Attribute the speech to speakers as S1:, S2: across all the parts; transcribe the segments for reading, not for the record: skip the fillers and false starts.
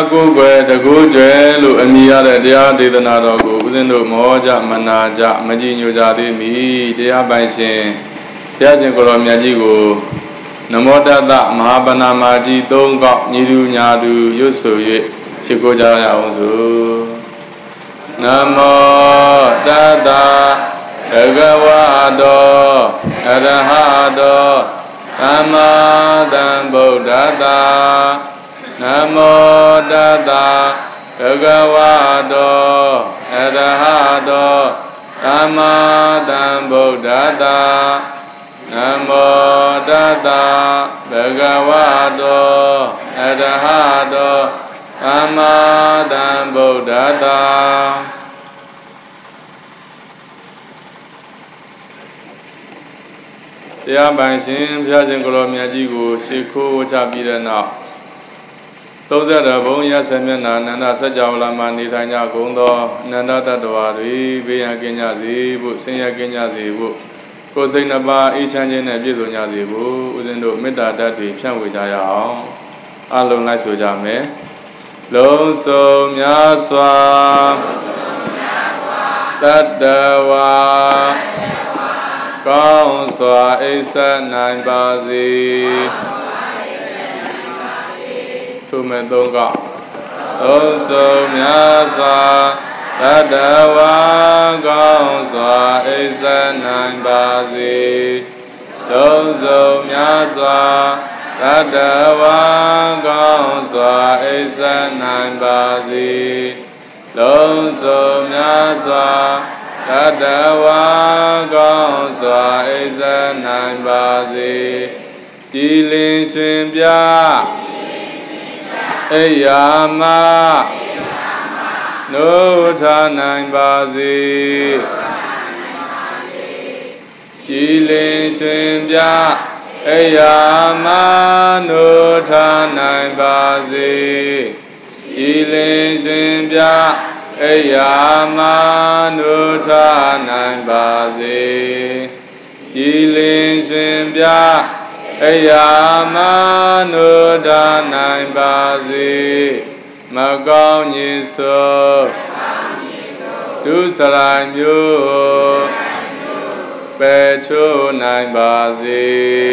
S1: ကိုယ်ွယ်တကူကျွဲလို့အမည်ရတဲ့တရားဒေသနာတော်ကိုဦးဇင်းတို့မောကြမနာကြမကြည်ညိုကြသေးမီတရားပိုင်ရှင်ဘုရားရှင်ကိုယ်တော်မြတ်ကြီးကိုနမောတတ္တမဟာပဏာမာကြီး၃កောက်ညီသူညာသူရွတ်ဆို၍ရှိခိုးကြရအောင်ဆိုနမောတတ္တဘဂဝတောအရဟတောသမ္မာသမ္ဗုဒ္ဓတ္တနမောတတ္တဘဂဝတောအရဟတောသမ္မာသမ္ဗုဒ္ဓတ္တနမောတတ္တဘဂဝတောအရဟတောသမ္မာသမ္ဗုဒ္ဓတ္တတရားပိုင်ရှင်ဘုရားရှင်ကိုယ်တော်မြတ်ကြီးကိုရှိခိုးဝချပြီးတဲ့နောက်30ဘုံရဆမျက်နာအနန္တစัจ java လာမှာနေထိုင်ကြကုန်သောအနန္တတတ္တဝါတွေဘေးရန်ကင်းကြစေဖို့ဆင်းရဲကင်းကြစေဖို့ကိုယ်စိတ်နှပါအေးချမ်းခြင်းနဲ့ပြည့်စုံကြစေဖို့ဦးဇင်းတို့မေတ္တာဓာတ်တွေဖြန့်ဝေကြရအောင်အလုံးလိုက်ဆိုကြမယ်လုံးစုံများစွာတတ္တဝါကောင်းစွာအိပ်ဆက်နိုင်ပါစေသုမေ၃កောက်လုံးစုံများစွာတတ္တဝါကောင်းစွာအိပ်ဆက်နိုင်ပါစေလုံးစုံများစွာတတ္တဝါကောင်းစွာအိပ်ဆက်နိုင်ပါစေလုံးစုံများစွာတတ္တဝါကောင်းစွာအိပ်ဆက်နိုင်ပါစေကြည်လင်ရွှင်ပြအိယာမနိုးထနိုင်ပါစေကြည်လင်ရွှင်ပြအိယာမနိုးထနိုင်ပါစေကြည်လင်ရွှင်ပြအိယာမနိုးထနိုင်ပါစေကြည်လင်ရွှင်ပြအိယာမနိုးထနိုင်ပါစေမကောင်းညစ်ဆိုဒုစရိုက်မျိုးပယ်ချိုးနိုင်ပါစေ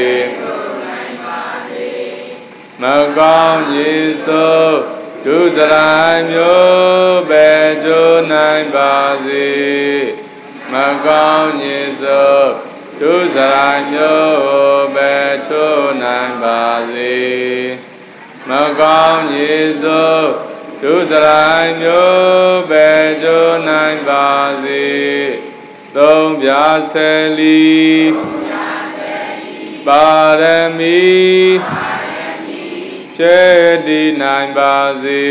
S1: မကောင်းညစ်ဆိုဒုစရိုက်မျိုးပယ်ချိုးနိုင်ပါစေမကောင်းညစ်ဆိုဒုစရိုက်မျိုးပယ်ချိုးနိုင်ပါစေမကောင်းညစ်ဆိုဒုစရိုက်မျိုးပယ်ချိုးနိုင်ပါစေသုံးပြဆယ်လီပါရမီကျဲတည်နိုင်ပါစေ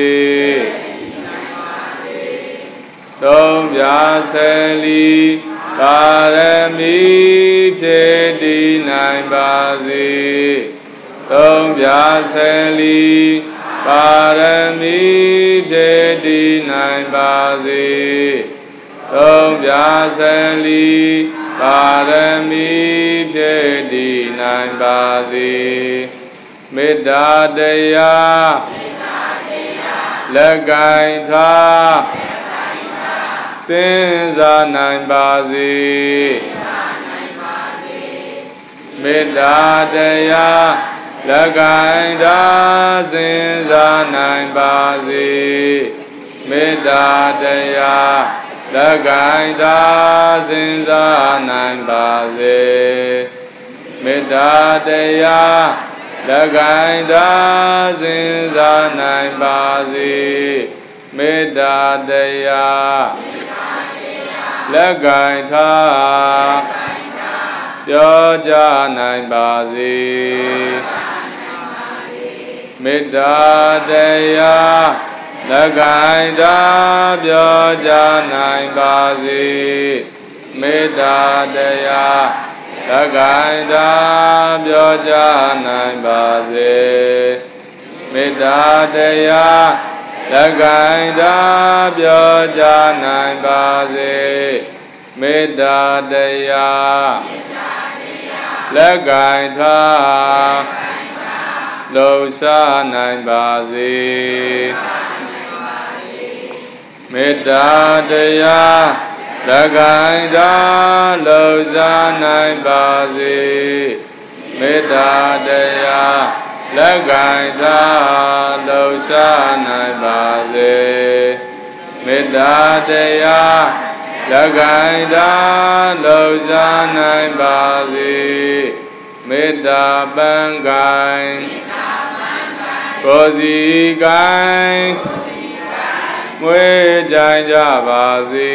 S1: သုံးပြဆယ်လီပါရမီကျဲတည်နိုင်ပါစေသုံးပြဆယ်လီပါရမီကျဲတည်နိုင်ပါစေသုံးပြဆယ်လီပါရမီကျဲတည်နိုင်ပါစေမေတ္တာတရားလက်ကင်ထားစဉ်းစားနိုင်ပါစေမေတ္တာတရားလက်ကင်ထားစဉ်းစားနိုင်ပါစေမေတ္တာတရားလက်ကင်ထားစဉ်းစားနိုင်ပါစေမေတ္တာတရားလက်ကင်ထားစဉ်းစားနိုင်ပါစေမေတ္တာတရားလက်ကင်ထားပြောကြနိုင်ပါစေမေတ္တာတရားလက်ကင်ထားပြောကြနိုင်ပါစေမေတ္တာတရားလက်ကင်ထားပြောကြနိုင်ပါစေမေတ္တာတရားလက်ကင်ထားပြောကြနိုင်ပါစေမေတ္တာတရားလက်ကင်ထားလှူရှားနိုင်ပါစေမေတ္တာတရားလက်ကိုင်သာလှူစားနိုင်ပါစေမေတ္တာတရားလက်ကိုင်သာလှူစားနိုင်ပါစေမေတ္တာတရားလက်ကိုင်သာလှူစားနိုင်ပါစေမေတ္တာပံကိုင်ကိုယ်စီကိုင်မွေးကြိုင်ကြပါစေ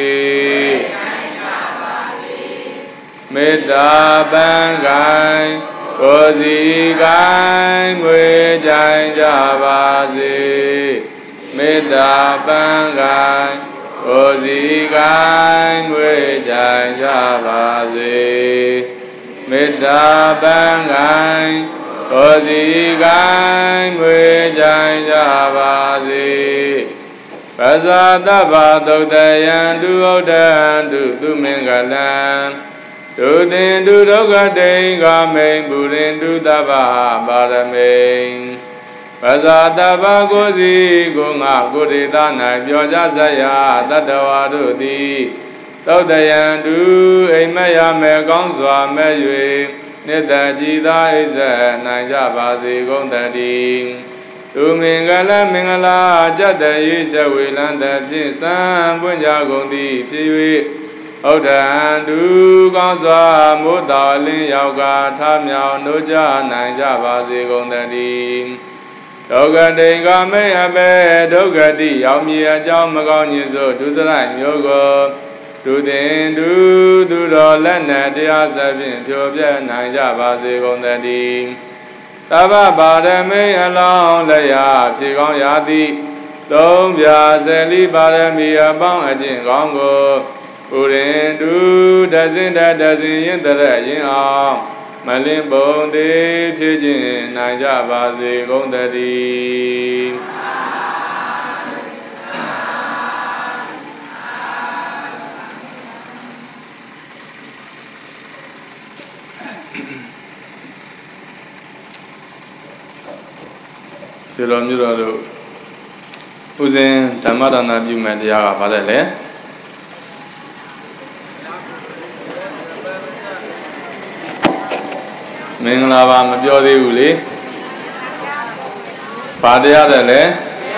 S1: မေတ္တာပံကိုင်ကိုယ်စီကိုင်မွေးကြိုင်ကြပါစေမေတ္တာပံကိုင်ကိုယ်စီကိုင်မွေးကြိုင်ကြပါစေမေတ္တာပံကိုင်ကိုယ်စီကိုင်မွေးကြိုင်ကြပါစေပဇာတဗ္ဗသုတ်တယံဒုဥဒ္ဒံသူမင်္ဂလံဒုသင်ဒုဒုက္ခတိံကာမိန်ပုရိန္ဒုတဗ္ဗပါရမိန်ပဇာတဗ္ဗကိုစီကိုငါကိုဒေသ၌ပြောကြစရာတတ္တဝါတို့သည်သုတ်တယံဒုအိမ်မက်ရမယ်ကောင်းစွာမဲ့၍နိတ္တကြည်သာဣဇနိုင်ကြပါစေကုန်တည်းသူမင်္ဂလမင်္ဂလာကြတ္တယေရှဝေလန္တဖြင့်စံပွင့်ကြကုန်သည်ဖြစ်၍ဩဒံတုကောင်းစွာမိုးတော်လင်းရောက်ကထမြောင်တို့ကြနိုင်ကြပါစေကုန်တည်းဒုက္ခတိကမေအဘေဒုက္ခတိရောက်မြည်အကြောင်းမကောင်းညင်စို့ဒုစရိုက်မျိုးကိုဒုသင်သူတော်လက်နဲ့တရားစဖြင့်ဖြိုပြနိုင်ကြပါစေကုန်တည်းသဗ္ဗပါရမိအလောင်းလျာဖြေကောင်းရာသည်သုံးပြဆယ်လိပါရမီအပေါင်းအကျင့်ကောင်းကိုပုရိန္ဒုတဇင်တဇင်ရင်တရရင်အောင်မလင်းပုံသေးဖြစ်ခြင်းနိုင်ကြပါစေကုန်တည်းဒီလိုမျိုးတို့ဥစဉ်ဓမ္မဒါနပြုမဲ့တရားကဘာလဲလဲမင်္ဂလာပါမပြောသေးဘူးလေဘာတရားတယ်လဲ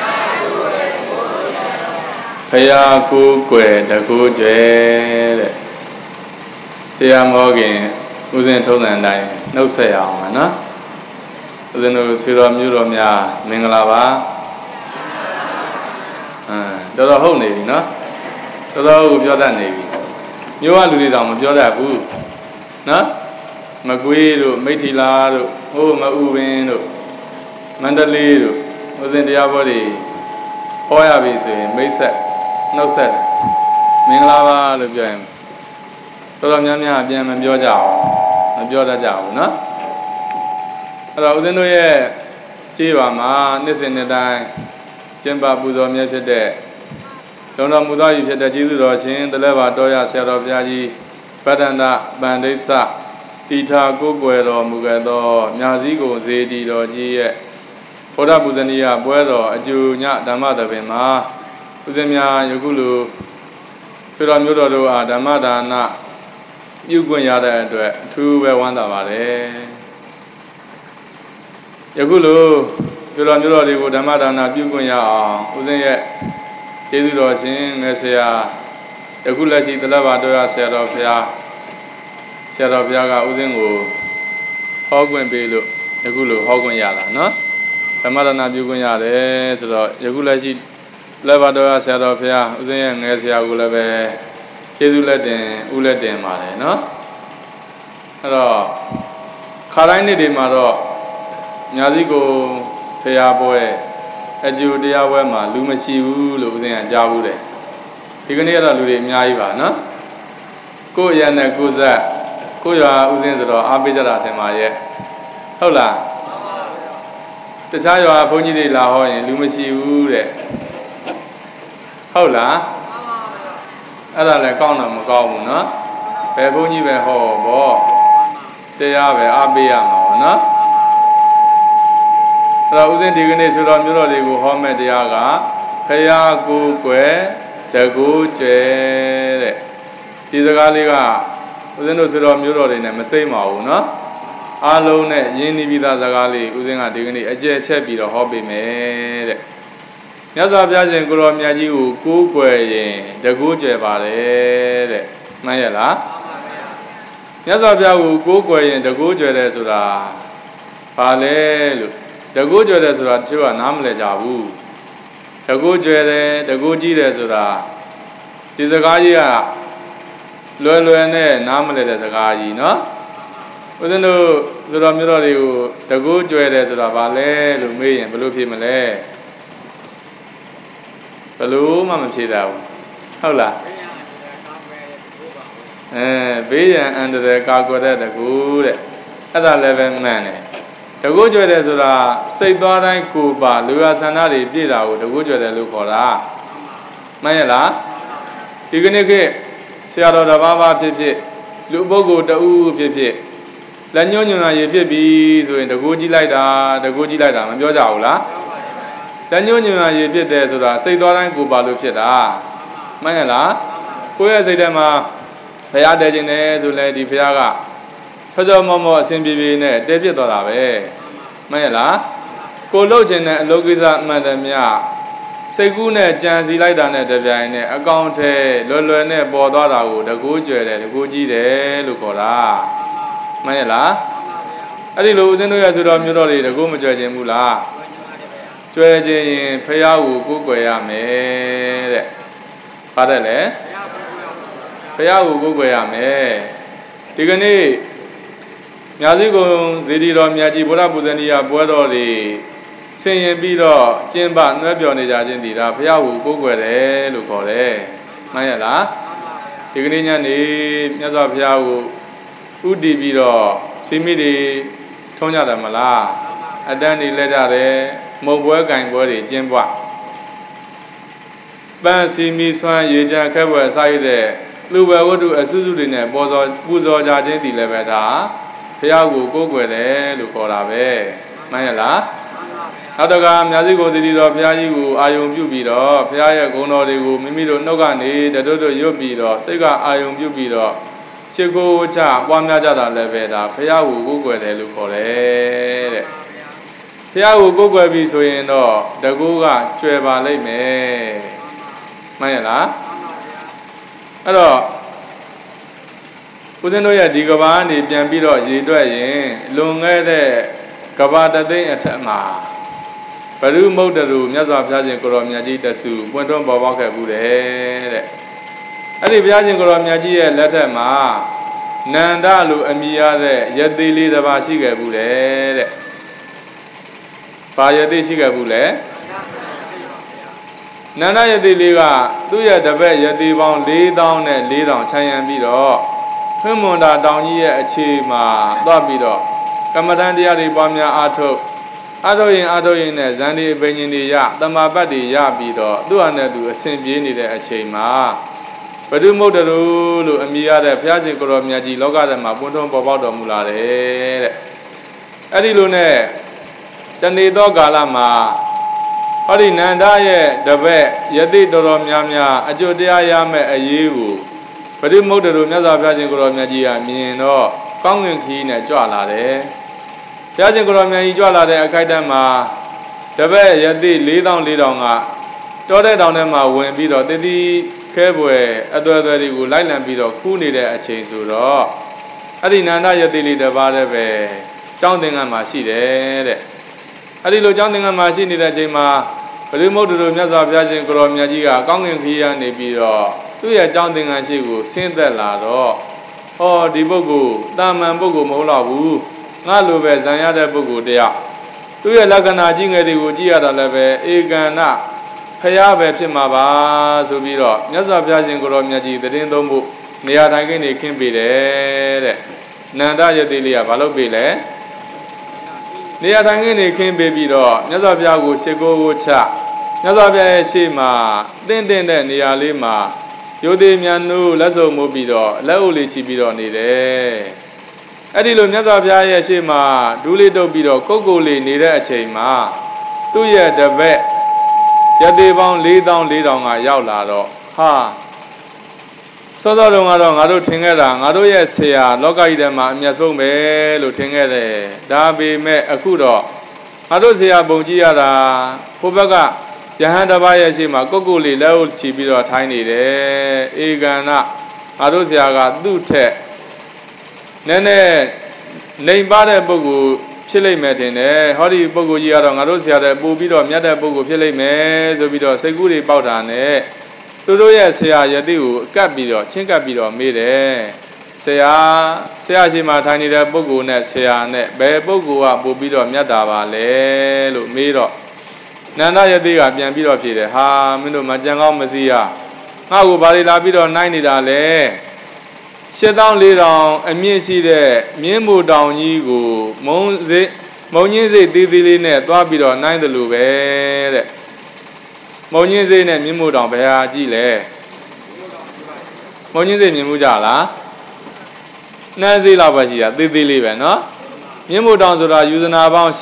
S1: ဖရာကိုယ်ွယ်တကူကျဲတဲ့တရားမဟုတ်ခင်ဥစဉ်ထုံးစံတိုင်းနှုတ်ဆက်အောင်ပါနော်ဥစဉ်တို့ဆွေတော်မျိုးတော်များမင်္ဂလာပါတော်တော်ဟုတ်နေပြီနော်တော်တော်ကိုပြောတတ်နေပြီမျိုးကလူတွေတောင်မပြောတတ်ဘူးနော်မကွေးတို့မိထီလာတို့ဟိုမဥပင်းတို့မန္တလေးတို့ဥစဉ်တရားဘောတွေဟောရပြီဆိုရင်မိတ်ဆက်နှုတ်ဆက်မင်္ဂလာပါလို့ပြောရင်တော်တော်များများပြန်မပြောကြအောင်မပြောတတ်ကြဘူးနော်အဲ့တော့ဥစဉ်တို့ရဲ့ကြေးပါမှာနှစ်စဉ်နှစ်တိုင်းကျင့်ပပူဇော်မြတ်ဖြစ်တဲ့လုံတော်မူသောဤဖြစ်တဲ့ကျေးဇူးတော်ရှင်တလဲပါတော်ရဆရာတော်ဘုရားကြီးပတ္တန္တပန္ဒိသတိထာကိုယ်ွယ်တော်မူခဲ့သောမြာစည်းကိုဇေတီတော်ကြီးရဲ့ဘုရားပူဇနီယပွဲတော်အကျိုးညဓမ္မသဘင်မှာဥစဉ်များယခုလိုဆွေတော်မျိုးတော်တို့အားဓမ္မဒါနပြုခွင့်ရတဲ့အတွက်အထူးပဲဝမ်းသာပါတယ်ယခုလိုဆွေတော်မျိုးတော်တွေကိုဓမ္မဒါနပြုခွင့်ရအောင်ဥစဉ်ရဲ့ကျေးဇူးတော်ရှင်ငယ်ဆရာယခုလက်ရှိတလဘာတော်ရဆရာတော်ဘုရားကဥစဉ်ကိုဟောခွင့်ပေးလို့ယခုလိုဟောခွင့်ရတာနော်ဓမ္မဒါနပြုခွင့်ရတယ်ဆိုတော့ယခုလက်ရှိလက်ဘာတော်ရဆရာတော်ဘုရားဥစဉ်ရဲ့ငယ်ဆရာကိုလည်းပဲကျေးဇူးလက်တင်ဥလက်တင်ပါတယ်နော်အဲ့တော့ခါတိုင်းနေ့တွေမှာတော့ညာစည်းကိုဖရာပွဲအကျိုးတရားပွဲမှာလူမရှိဘူးလို့ဥစဉ်ကကြားဘူးတယ်ဒီကနေ့ကတော့လူတွေအများကြီးပါနော်ကိုယ့်ရန်နဲ့ကိုယ်ဆက်ကိုယ့်ရွာဥစဉ်ဆိုတော့အားပေးကြတာထင်ပါရဲ့ဟုတ်လားတခြားရွာဘုန်းကြီးတွေလာဟောရင်လူမရှိဘူးတဲ့ဟုတ်လားအဲ့ဒါလည်းကောင်းတော့မကောင်းဘူးနော်ဘယ်ဘုန်းကြီးပဲဟောပေါ့တရားပဲအားပေးရမှာပေါ့နော်အဲ့တော့ဥစဉ်ဒီကနေ့ဆိုတော့မျိုးတော်တွေကိုဟောမဲ့တရားကဖရာကိုယ်ွယ် Dago Jere. Tizagaliga, Uzeno Suro Muro in a same no? Alone, Yeni Vida Zagali, Uzena Digni, a jet chepi or hobby made. Yaza Biajan Guru Miaju, Kukwe, Dago Jebare, Mayala. Yaza Biagu, Kukwe, Dago Jere Sura. Pale, Dago Jere Sura, Chua Namle Javu. Dago Jere, Dago Jire Sura. Tizagalia. Loyane, Namle Zagaji, no? Within the Ramiro, the good joy as a valley, Lumi, and Blue Pimale. Blue, Mamma Chida. Hola. Be under the cargo that the good as 11 men. The good joy as a say Doran Kuba, Luasanari, Pira, the good joy that Lucora. Mayala, you can get. Seattle the Baba Pipit, Lubogo the U Pipit. Lanyon ye Pipi, so in the Goji Lida, and Yodaula. Lanyon ye did there, so that say Doran Gubalu Pita. Mayala, who has a dema, Payada Jene, to Lady Piaga. Tojo Momo, Simbi, David Dolave. Mayala, Cologen, Logiza, Madamia. Segune, Janzi Lidane, the Viane, account Lolone, Bodara, the Gujo, the Guji, the Lucora. Mayela, I didn't lose any as a murali, the Gumaja Mula. Treasure, Payau, Guguya, me. Padele Payau, Guguya, me. Tigani Yazigo, Zidi, Miaji, Bodabuzania, Bodoli. Saying Bido, Jimba, Nabion, Jindira, Piawu, Gugere, Lucore, Mayala, Tigriani, Yaza Piawu, Udi Bido, Simidi, Tonya the Mala, Adani Ledare, Mobile Gang Body, Jimba. Bansi Miswan, Yajan Kaba, Side, Luba would do a Suzudine, Buzo Jajin, the Levada, Piawu, Gugere, Lucora, Mayala. Adaga, Yazigo, the leader of Yayu, Ayum Bubido, Pia Gono, Mimido Nogani, the Dodo Yobido, Sega Ayum Bubido, Sego Cha, one Najada Leveda, Pia will go there, Lucore. Pia will go where we so in the Goga, Treva Leme. Mayala. Hello. Uzenoya Digabani, Biambido, Zidoyen, Lunga, Kabata de Atama. Peru Modaru, Yaza Piazin Koromiaji, the Su, went on Babaka Bude. Any Piazin Koromiaji, letter ma. Nandalu, Amia, Yadili, the Basiga Bude. Payadi Siga Bule. Nana Yadiliga, do ya the bed Yadi bound lay down and lay down Chayan Bido. Humunda down here a chima, Dabido. Kamadandia de Bamia Ato. Adoin, Zandi Benini Ya, the Mabadi Yabido, do a same being a chema. But do Modaru, Amia, the Piazzi Koromiaji, Loga, the Mabuton Bobodo Mulare. Adilune, the Nido Galama. Odi Nandaye, the Be, Yadi Doromyamia, Ajodia Yame, a Yewu. But do Modaru, Naza Piazzi Koromiaji, I mean, no, Kongin Keen at Joala. Piazzi Koromiaji Joala, the Akaidama, the Be, Yadi, lay down, Tore down them my when Bido, Didi, Kebwe, Adore, Lilan Bido, Kuni, a change to raw. Adinanda Yadili, the Barebe, Jounding on my seat. Adilo Jounding on my seat, the Jema, remote to Naza Piazzi Koromiaji, Kongin Pia, Nebido, သူရဲ့အကြောင်းသင်္ကန်းရှိကိုဆင်းသက်လာတော့ဟောဒီပုဂ္ဂိုလ်တာမန်ပုဂ္ဂိုလ်မဟုတ်တော့ဘူးငါလိုပဲဇံရတဲ့ပုဂ္ဂိုလ်တရားသူရဲ့လက္ခဏာကြီးငယ်တွေကိုကြည့်ရတာလည်းပဲဧကန္နဖျားပဲဖြစ်မှာပါဆိုပြီးတော့မြတ်စွာဘုရားရှင်ကိုရောမြတ်ကြီးသတင်းသုံးဖို့နေရာတိုင်းကနေခင်းပေးတယ်တဲ့နန္ဒယတိလေးကဘာလုပ်ပေးလဲနေရာတိုင်းကနေခင်းပေးပြီးတော့မြတ်စွာဘုရားကိုရှ िख ိုးကိုချမြတ်စွာဘုရားရဲ့ရှေ့မှာတင့်တဲ့နေရာလေးမှာယုသေးမြတ်နုလက်စုံမှုပြီးတော့လက်အုပ်လေးချပြီးတော့နေတယ်အဲ့ဒီလိုမြတ်စွာဘုရားရဲ့ရှေ့မှာဒူးလေးတုပ်ပြီးတော့ကုတ်ကုတ်လေးနေတဲ့အချိန်မှာသူ့ရဲ့တပည့်ယတိပေါင်း 4400 ကရောက်လာတော့ဟ哈，说到中啊，我都听个啦，我都也是啊，老家一点嘛，面说没，都听个嘞，大别没苦着，我都是啊，蹦极啊啦，后边个，前hand的把也是嘛，个个里老起比较太你嘞，一个那，我都是啊个都贴，你把的不过。ဖြစ်လိမ့်မယ်တင်တယ်ဟောဒီပုဂ္ဂိုလ်ကြီးကတော့ငါတို့ဆရာတဲ့ပို့ပြီးတော့မြတ်တဲ့ပုဂ္ဂိုလ်ဖြစ်လိမ့်မယ်ဆိုပြီးတော့စိတ်ကူးတွေပေါက်တာနဲ့သူတို့ရဲ့ဆရာယတိကိုကပ်ပြီးတော့ချင်းကပ်ပြီးတော့မေးတယ်ဆရာရှိမှထိုင်နေတဲ့ပုဂ္ဂိုလ်နဲ့ဆရာနဲ့ဘယ်ပုဂ္ဂိုလ်ကပို့ပြီးတော့မြတ်တာပါလဲလို့မေးတော့နန္ဒယတိကပြန်ပြီးတော့ဖြေတယ်ဟာမင်းတို့မကြံကောင်းမစည်းရငါ့ကိုဘာတွေလာပြီးတော့နိုင်နေတာလဲ7400အမြင့်ရှိတဲ့မြင်းမိုတောင်ကြီးကိုမုံညင်းစိတ်သေးသေးလေးနဲ့သွားပြီးတော့နိုင်တယ်လို့ပဲတဲ့မုံညင်းစိတ်နဲ့မြင်းမိုတောင်ဘယ်ဟာကြည့်လဲမုံညင်းစိတ်မြင်မှုကြလားနှမ်းစိတ်လောက်ပဲရှိတာသေးသေးလေးပဲเนาะမြင်းမိုတောင်ဆိုတာယူဇနာပေါင်း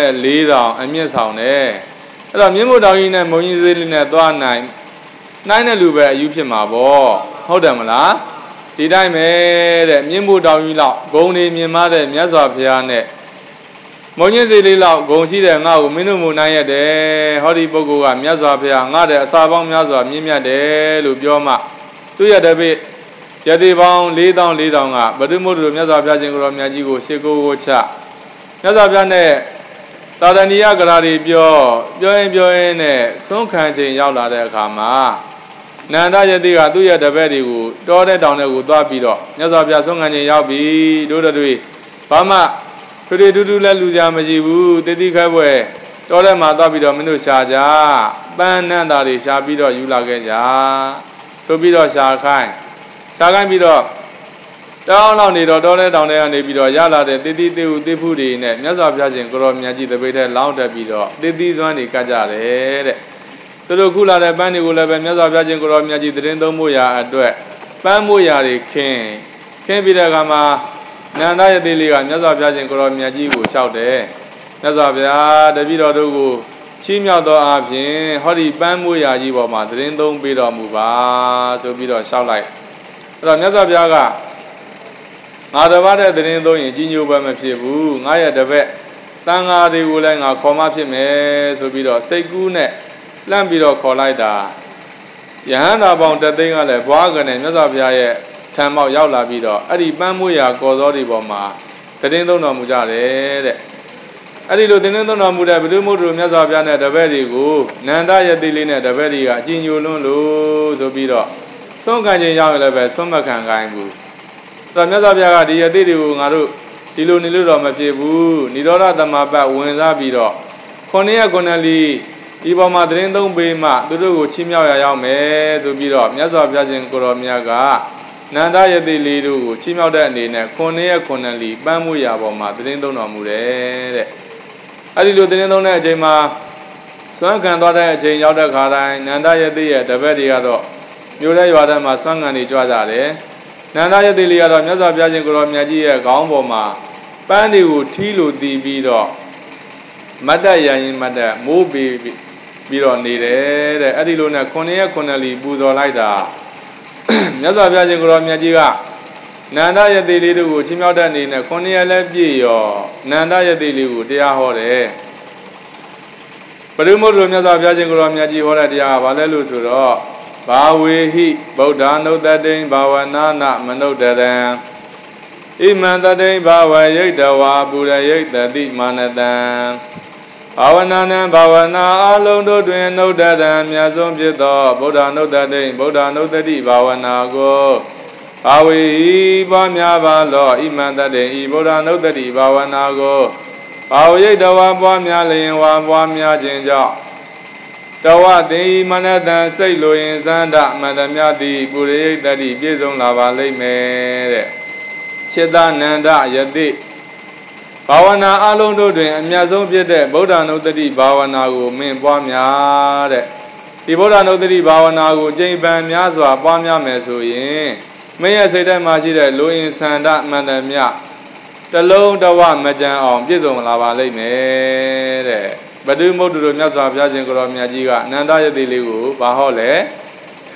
S1: 7400အမြင့်ဆောင်တယ်အဲ့တော့မြင်းမိုတောင်ကြီးနဲ့မုံညင်းစိတ်လေးနဲ့သွားနိုင်တဲ့လူပဲအယူဖြစ်မှာပေါ့ဟုတ်တယ်မလားဒီတိုင်းပဲတဲ့မြင်းမိုတောင်ကြီးလောက်ဂုံနေမြင်မတဲ့မြတ်စွာဘုရားနဲ့မုံညင်းစိတ်လေးလောက်ဂုံရှိတဲ့ငါ့ကိုမင်းတို့မနိုင်ရတယ်ဟောဒီပုဂ္ဂိုလ်ကမြတ်စွာဘုရားငါတဲ့အစာပေါင်းများစွာမြင့်မြတ်တယ်လို့ပြောမှသူရတဲ့ပိယတိပေါင်း4400ကဘဒုမို့တို့မြတ်စွာဘုရားရှင်ကိုရောမြတ်ကြီးကိုရှ िख ိုးကိုချမြတ်စွာဘုရားနဲ့သာသနိယကရာတွေပြောရင်နဲ့သွန်းခံခြင်းရောက်လာတဲ့အခါမှာနန္ဒယတိကသူ့ရဲ့တပည့်တွေကိုတောတဲ့တောင်တွေကိုသွားပြီးတော့မြတ်စွာဘုရားဆုံးခံခြင်းရောက်ပြီတို့တွေဘာမှသူတွေတူတူလည်းလူကြမရှိဘူးတတိခဲပွဲတောထဲမှာသွားပြီးတော့မင်းတို့ရှာကြပန်းနန္တာတွေရှာပြီးတော့ယူလာခဲ့ကြဆိုပြီးတော့ရှာခိုင်းပြီးတော့တောင်းလောက်နေတော့တောတဲ့တောင်တွေကနေပြီးတော့ရလာတဲ့တတိသေးဟုသေဖုတွေနဲ့မြတ်စွာဘုရားရှင်ကိုရောမြတ်ကြီးတပိတ်ထဲလောင်းတက်ပြီးတော့တတိစွမ်းတွေကတ်ကြတယ်တဲ့သူတို့ခုလာတဲ့ပန်းတွေကိုလည်းပဲမြတ်စွာဘုရားရှင်ကိုရောမြတ်ကြီးတရင်သုံးဖို့ရာအတွက်ပန်းမိုးရာတွေခင်းပြီးတဲ့အခါမှာနန္ဒယတိလေးကမြတ်စွာဘုရားရှင်ကိုရောမြတ်ကြီးကိုလျှောက်တယ်မြတ်စွာဘုရားတပည့်တော်တို့ကိုချီးမြှောက်သောအားဖြင့်ဟောဒီပန်းမိုးရာကြီးပေါ်မှာတရင်သုံးပေးတော်မူပါဆိုပြီးတော့လျှောက်လိုက်အဲ့တော့မြတ်စွာဘုရားကငါတစ်ပါးတဲ့တရင်သုံးရင်ကြီးညိုပဲမဖြစ်ဘူးငါရဲ့တပည့်တန်ဃာတွေကိုလည်းငါခေါ်မှဖြစ်မယ်ဆိုပြီးတော့စိတ်ကူးနဲ့လှမ်းပြီးတော့ခေါ်လိုက်တာယဟန္တာပေါင်းတသိန်းကလည်းဘွားကနေမြတ်စွာဘုရားရဲ့ထံမောက်ရောက်လာပြီးတော့အဲ့ဒီပန်းမိုးရာကော်စောတွေပေါ်မှာတရင်သုံးတော်မူကြတယ်တဲ့အဲ့ဒီလိုတရင်သုံးတော်မူတဲ့ဘုဒ္ဓမို့တို့မြတ်စွာဘုရားနဲ့တပည့်တွေကိုနန္ဒယတိလေးနဲ့တပည့်တွေကအကြည်ညိုလွန်းလို့ဆိုပြီးတော့ဆုံးခံခြင်းရောက်ရင်လည်းပဲဆုံးမခံခိုင်းဘူးဆိုတော့မြတ်စွာဘုရားကဒီယတိတွေကိုငါတို့ဒီလိုနေလို့တော့မဖြစ်ဘူးនិရောဓသမပတ်ဝင်စားပြီးတော့9ရက်9လီဒီပေါ်မှာတရင်သုံးပေးမှသူတို့ကိုချီးမြှောက်ရရောက်မယ်ဆိုပြီးတော့မြတ်စွာဘုရားရှင်ကိုရောမြတ်ကနန္ဒယတိလေးတို့ကိုချီးမြှောက်တဲ့အနေနဲ့9ရက်9လီပန်းမိုးရာပေါ်မှာတရင်သုံးတော်မူတယ်တဲ့အဲ့ဒီလိုတရင်သုံးတဲ့အချိန်မှာစွမ်းခံသွားတဲ့အချိန်ရောက်တဲ့ခါတိုင်းနန္ဒယတိရဲ့တပည့်တွေကတော့မြို့ထဲရွာထဲမှာစွမ်းခံနေကြွကြတယ်နန္ဒယတိလေးကတော့မြတ်စွာဘုရားရှင်ကိုရောမြတ်ကြီးရဲ့ခေါင်းပေါ်မှာပန်းတွေကိုထီးလိုတီးပြီးတော့မတ်တရရင်မတ်တမိုးပြီးတော့နေတယ်တဲ့အဲ့ဒီလိုနဲ့9ရက်9လီပူဇော်လိုက်တာမြတ်စွာဘုရားရှင်ကိုရောမြတ်ကြီးကနန္ဒယတိလေးတို့ကိုချီးမြှောက်တဲ့အနေနဲ့9ရက်လည်းပြည့်ရောနန္ဒယတိလေးကိုတရားဟောတယ်ပရိမုဒ္ဓမြတ်စွာဘုရားရှင်ကိုရောမြတ်ကြီးဟောတဲ့တရားကဘာလဲလို့ဆိုတော့ဘာဝေဟိဗုဒ္ဓနုတ္တတိံဘာဝနာနမနုဿရံဣမံတတိံဘာဝယိတဝါပုရယိတတိမာနတံဘာဝနာနံဘာဝနာအလုံးတို့တွင်နုဿရံမြတ်ဆုံးဖြစ်သောဗုဒ္ဓနုတ္တတိံဗုဒ္ဓနုတ္တိဘာဝနာကိုဘာဝေဟိပွားများပါလောဣမံတတိံဤဗုဒ္ဓနုတ္တိဘာဝနာကိုဘာဝယိတဝါပွားများလျင်ဝါပွားများခြင်းကြောင့်တဝတိမနတံစိတ်လိုရင်စန္ဒမန္တမြတိပုရိယတတိပြည့်စုံလာပါလိမ့်မယ်တဲ့စေတနန္ဒယတိဘာဝနာအလုံးတို့တွင်အမြတ်ဆုံးဖြစ်တဲ့ဗုဒ္ဓနုတ္တိဘာဝနာကိုမင်းပွားများတဲ့ဒီဗုဒ္ဓနုတ္တိဘာဝနာကိုကျင့်ပန်များစွာပွားများမယ်ဆိုရင်မင်းရဲ့စိတ်ထဲမှာရှိတဲ့လိုရင်စန္ဒမန္တမြတလုံးတဝမကြံအောင်ပြည့်စုံလာပါလိမ့်မယ်တဲ့ဘဒုမုဒ္ဒတို့မြတ်စွာဘုရားရှင်ကိုရောမြတ်ကြီးကနန္ဒယတိလေးကိုဘာဟောလဲ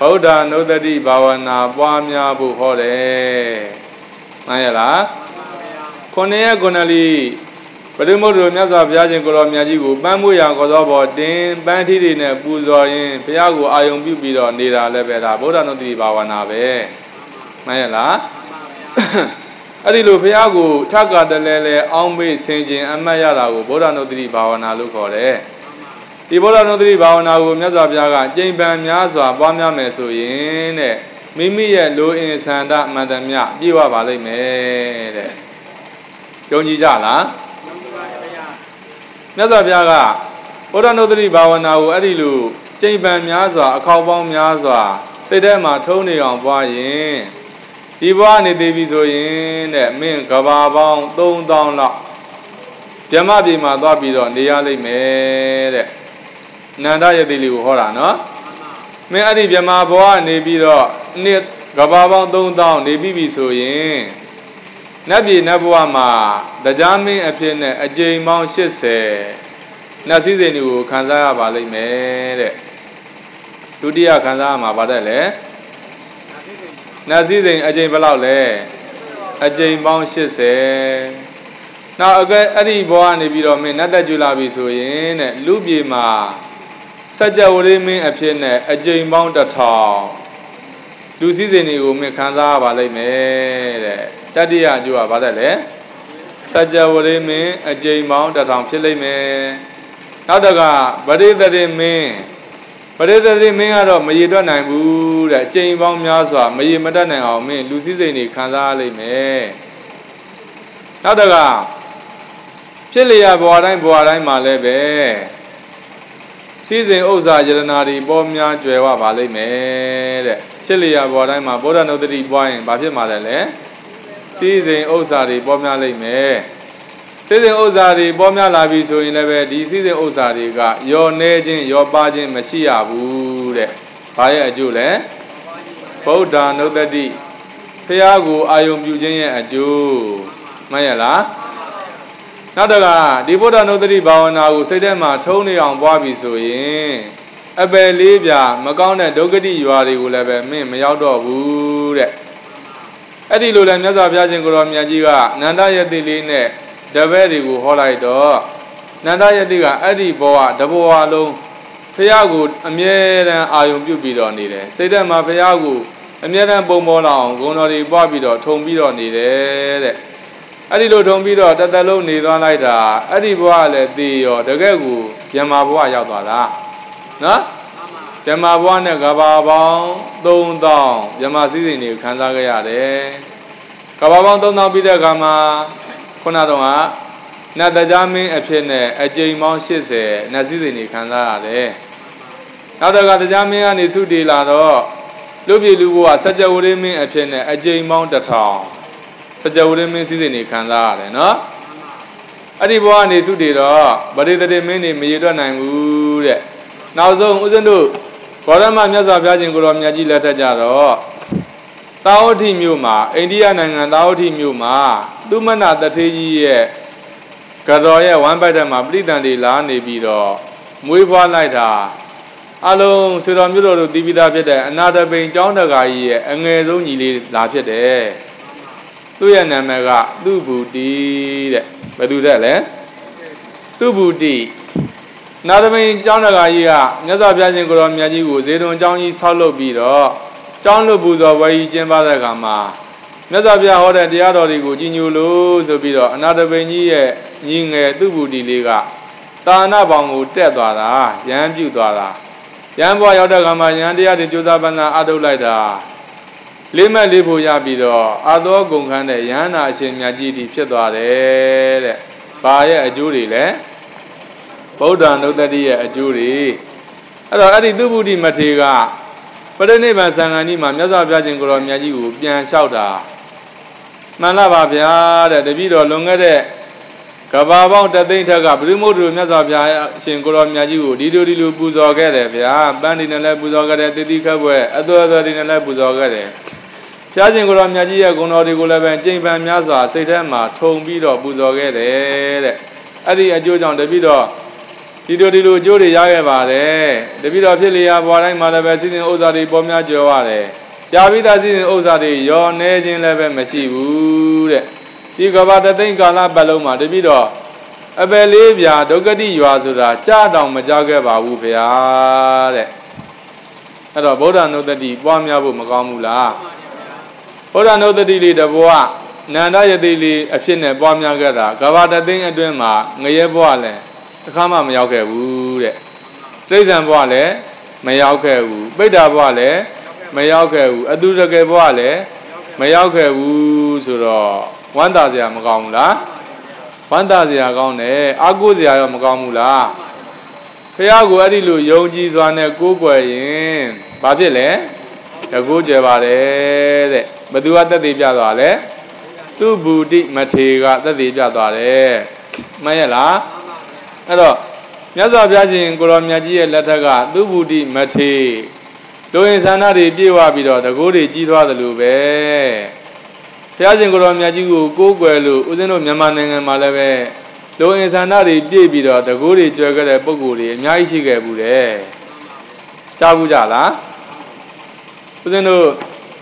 S1: ဗုဒ္ဓနုတ္တိဘာဝနာပွားများဖို့ဟောတယ်မှန်ရလားခုနှစ်ရက်ခုနှစ်လီပရိမုဒ္ဒမြတ်စွာဘုရားရှင်ကိုရောမြတ်ကြီးကိုပန်းမှုရာကောသောဘောတင်ပန်းထီတွေနဲ့ပူဇော်ရင်းဘုရားကိုအာယုံပြုပြီးတော့နေတာလည်းပဲဒါဗုဒ္ဓနုတ္တိဘာဝနာပဲမှန်ရလားအဲ့ဒီလိုဘုရားကိုထပ်ကတလဲလဲအောင်းမေ့ဆင်ခြင်အမှတ်ရတာကိုဗုဒ္ဓနုတ္တိဘာဝနာလို့ခေါ်တယ်ဒီဗုဒ္ဓနုတ္တိဘာဝနာကိုမြတ်စွာဘုရားကကျင့်ပန်များစွာပွားများမယ်ဆိုရင်တဲ့မိမိရဲ့လိုအင်ဆန္ဒမှန်သမျှပြည့်ဝပါလိမ့်မယ်တဲ့ယုံကြည်ကြလားမြတ်စွာဘုရားကဗုဒ္ဓနုတ္တိဘာဝနာကိုအဲ့ဒီလိုကျင့်ပန်များစွာအခေါက်ပေါင်းများစွာစိတ်ထဲမှာထုံးနေအောင်ပွားရင်ဒီဘဝနေသေးပြီဆိုရင်တဲ့မင်းကဘာပေါင်း3000လောက်ဓမ္မပြည်မှာသွားပြီးတော့နေရလိမ့်မယ်တဲ့နန္ဒယတိလေးကိုဟောတာနော်မင်းအဲ့ဒီဗြဟ္မာဘဝနေပြီးတော့နှစ်ကဘာပေါင်း3000နေပြီဆိုရင်နတ်ပြည်နတ်ဘဝမှာတရားမင်းအဖြစ်နဲ့အကြိမ်ပေါင်း80နတ်စည်းစိမ်တွေကိုခံစားရပါလိမ့်မယ်တဲ့ဒုတိယခံစားရမှာဗါတဲ့လေနတ်စည်းစိမ်အကြိမ်ဘယ်လောက်လဲအကြိမ်ပေါင်း80နောက်အဲ့ဒီဘဝနေပြီးတော့မင်းနတ်တက်ကြွလာပြီဆိုရင်တဲ့လူပြည်မှာစัจ java ဝိမင်းအဖြစ်နဲ့အကြိမ်ပေါင်း1000လူစည်းစိမ်တွေကိုမင်းခံစားရပါလိမ့်မယ်တဲ့တတိယအကျိုးကဘာလဲလဲစัจ java ဝိမင်းအကြိမ်ပေါင်း1000ဖြစ်လိမ့်မယ်နောက်တော့ကပရိသတိမင်းကတော့မရေတွက်နိုင်ဘူးတဲ့အကြိမ်ပေါင်းများစွာမရေမတတ်နိုင်အောင်မင်းလူစည်းစိမ်တွေခံစားရလိမ့်မယ်နောက်တော့ကဖြစ်လျက်ဘဝတိုင်းမှာလည်းပဲစည်းစိမ်ဥစ္စာယတနာတွေပေါ်များကျွယ်ဝပါလိမ့်မယ်တဲ့ဖြစ်လျက်ဘဝတိုင်းမှာဗုဒ္ဓနုတ္တိပွားရင်ဘာဖြစ်မှာလဲစည်းစိမ်ဥစ္စာတွေပေါ်များလိမ့်မယ်စည်းစိမ်ဥစ္စာတွေပေါ်များလာပြီဆိုရင်လည်းပဲဒီစည်းစိမ်ဥစ္စာတွေကရောနေခြင်းရောပါခြင်းမရှိရဘူးတဲ့ဘာရဲ့အကျိုးလဲဗုဒ္ဓနုတ္တိဘုရားကိုအာယုံပြုခြင်းရဲ့အကျိုးမှန်ရလားနောက်တော့ကဒီဗုဒ္ဓနုတ္တိဘာဝနာကိုစိတ်ထဲမှာထုံးနေအောင်ပွားပြီဆိုရင်အပယ်လေးပြမကောင်းတဲ့ဒုက္ခတိရွာတွေကိုလည်းပဲမင်းမရောက်တော့ဘူးတဲ့အဲ့ဒီလိုလဲမြတ်စွာဘုရားရှင်ကိုရောမြတ်ကြီးကနန္ဒယတိလေးနဲ့တပည့်တွေကိုဟောလိုက်တော့နန္ဒယတိကအဲ့ဒီဘဝတဘဝလုံးဘုရားကိုအမြဲတမ်းအာယုံပြုပြီးတော့နေတယ်စိတ်ထဲမှာဘုရားကိုအမြဲတမ်းပုံပေါ်လာအောင်ဂုဏ်တော်တွေပွားပြီးတော့ထုံပြီးတော့နေတယ်တဲ့အဲ့ဒီလိုထုံပြီးတော့တသက်လုံးနေသွားလိုက်တာအဲ့ဒီဘဝလည်းသိရောတကယ်ကိုဗြဟ္မာဘဝရောက်သွားတာနော်ဗြဟ္မာဘဝနဲ့ကဘာပေါင်း3000ဗြဟ္မာစည်းစိမ်တွေခံစားခဲ့ရတယ်ကဘာပေါင်း3000ပြီးတဲ့အခါမှာခုနတော့ကနတ်တရားမင်းအဖြစ်နဲ့အကြိမ်ပေါင်း80နတ်စည်းစိမ်တွေခံစားရတယ်နောက်တော့ကတရားမင်းကနေသုတေလာတော့လူပြည်လူဘဝစัจ java ဝိမင်းအဖြစ်နဲ့အကြိမ်ပေါင်း1000စัจ java ဝိမင်းစည်းစိမ်တွေခံစားရတယ်နော်အဲ့ဒီဘဝကနေသုတေတော့ပရိသတိမင်းတွေမရေတွက်နိုင်ဘူးတဲ့နောက်ဆုံးဦးဇင်းတို့ဘောရမမြတ်စွာဘုရားရှင်ကိုရောမြတ်ကြီးလက်ထက်ကြတော့သာဝတိမြို့မှာအိန္ဒိယနိုင်ငံသာဝတိမြို့မှာသုမနတထေကြီးရဲ့ကတော်ရဲ့ဝမ်းပိုက်ထဲမှာပြိတ္တန်တွေလာနေပြီးတော့မွေးဖွားလိုက်တာအလုံးဆွေတော်မျိုးတော်တို့တည်ပြီးသားဖြစ်တဲ့အနာတပိန်ကျောင်းတကာကြီးရဲ့အငယ်ဆုံးညီလေးလာဖြစ်တယ်သူ့ရဲ့နာမည်ကသူဘူတိတဲ့ဘယ်သူတဲ့လဲသူဘူတိနာတပိန်ကျောင်းတကာကြီးကမြတ်စွာဘုရားရှင်ကိုရောမြတ်ကြီးကိုဇေဒွန်ကျောင်းကြီးဆောက်လုပ်ပြီးတော့ကျောင်းလွတ်ပူဇော်ပွဲကြီးကျင်းပတဲ့အခါမှာမြတ်စွာဘုရားဟောတဲ့တရားတော်တွေကိုကြီးညိုလို့ဆိုပြီးတော့အနာတပိန်ကြီးရဲ့ညီငယ်သူဘူတိလေးကသာနာပေါင်ကိုတက်သွားတာရဟန်းပြုသွားတာရဟန်းဘဝရောက်တဲ့အခါမှာရဟန်းတရားတွေကြိုးစားပန်းစားအထုတ်လိုက်တာလေးမဲ့လေးဖို့ရပြီးတော့အာသောကုန်ခန်းတဲ့ရဟန္တာအရှင်မြတ်ကြီးဖြစ်သွားတယ်တဲ့။ဘာရဲ့အကျိုးတွေလဲဗုဒ္ဓနုတ္တိရဲ့အကျိုးတွေအဲ့တော့အဲ့ဒီသူဗုဒ္ဓမထေရကပရိနိဗ္ဗာန်စံဃာကြီးမှာမြတ်စွာဘုရားရှင်ကိုရောမြတ်ကြီးကိုပြန်လျှောက်တာမှန်လားပါဗျာတဲ့တပည့်တော်လွန်ခဲ့တဲ့ကဘာပေါင်းတသိန်းထက်ကပရိမုဒ္ဒရာမြတ်စွာဘုရားရှင်ကိုရောမြတ်ကြီးကိုဒီလိုပူဇော်ခဲ့တယ်ဗျာပန်းဒီနဲ့လည်းပူဇော်ခဲ့တယ်တိတိခတ်ပွဲအသွေးဒီနဲ့လည်းပူဇော်ခဲ့တယ်ဘုရားရှင်ကိုရောမြတ်ကြီးရဲ့ဂုဏ်တော်တွေကိုလည်းပဲကျင့်ပန်များစွာစိတ်ထဲမှာထုံပြီးတော့ပူဇော်ခဲ့တယ်တဲ့အဲ့ဒီအကျိုးကြောင့်တပည့်တော်ဒီဒီလိုအကျိုးတွေရခဲ့ပါတယ်တပိတော်ဖြစ်လျာဘွားတိုင်းမှာလည်းပဲစီစဉ်ဥစ္စာတွေပေါ်များကြွယ်ဝတယ်ကြာပြီးသားစီစဉ်ဥစ္စာတွေရောနေခြင်းလည်းပဲမရှိဘူးတဲ့ဒီကဘာတသိန်းကာလပတ်လုံးမှာတပိတော်အပယ်လေးပြာဒုက္ခတိရွာဆိုတာကြားတောင်မကြားခဲ့ပါဘူးဗျာတဲ့အဲ့တော့ဗုဒ္ဓနုတ္တိပွားများဖို့မကောင်းဘူးလားဗုဒ္ဓနုတ္တိလေးတဘွားနန္ဒယတိလေးအဖြစ်နဲ့ပွားများခဲ့တာကဘာတသိန်းအတွင်းမှာငရဲဘွားလည်းအခါမှမရောက်ခဲ့ဘူးတဲ့စိတ်ဆံဘွားလည်းမရောက်ခဲ့ဘူးပိဋ္ဌာဘွားလည်းမရောက်ခဲ့ဘူးအတုတကယ်ဘွားလည်းမရောက်ခဲ့ဘူးဆိုတော့ဝမ်းသာစရာမကောင်းဘူးလားဝမ်းသာစရာကောင်းတယ်အာကိုးစရာရောမကောင်းဘူးလားဖះကိုအဲ့ဒီလိုယုံကြည်စွာနဲ့ကိုးကွယ်ရင်ဘာဖြစ်လဲတကူးကြပါတယ်တဲ့ဘသူကသက်သေပြသွားလဲသူဗုဒ္ဓမထေရကသက်သေပြသွားတယ်မှန်ရဲ့လားအဲ့တော့မြတ်စွာဘုရားရှင်ကိုရောမြတ်ကြီးရဲ့လက်ထက်ကသူဗုဒ္ဓမထေရလူရင်ဆန္ဒတွေပြေဝပြီးတော့တကူးတွေကြီးသွားသလိုပဲဘုရားရှင်ကိုရောမြတ်ကြီးကိုကိုးကွယ်လို့ဦးဇင်းတို့မြန်မာနိုင်ငံမှာလည်းပဲလူရင်ဆန္ဒတွေပြည့်ပြီးတော့တကူးတွေကြွယ်ခဲ့တဲ့ပုံကိုယ်တွေအများကြီးရှိခဲ့ဘူးတဲ့ကြားဘူးကြလားဦးဇင်းတို့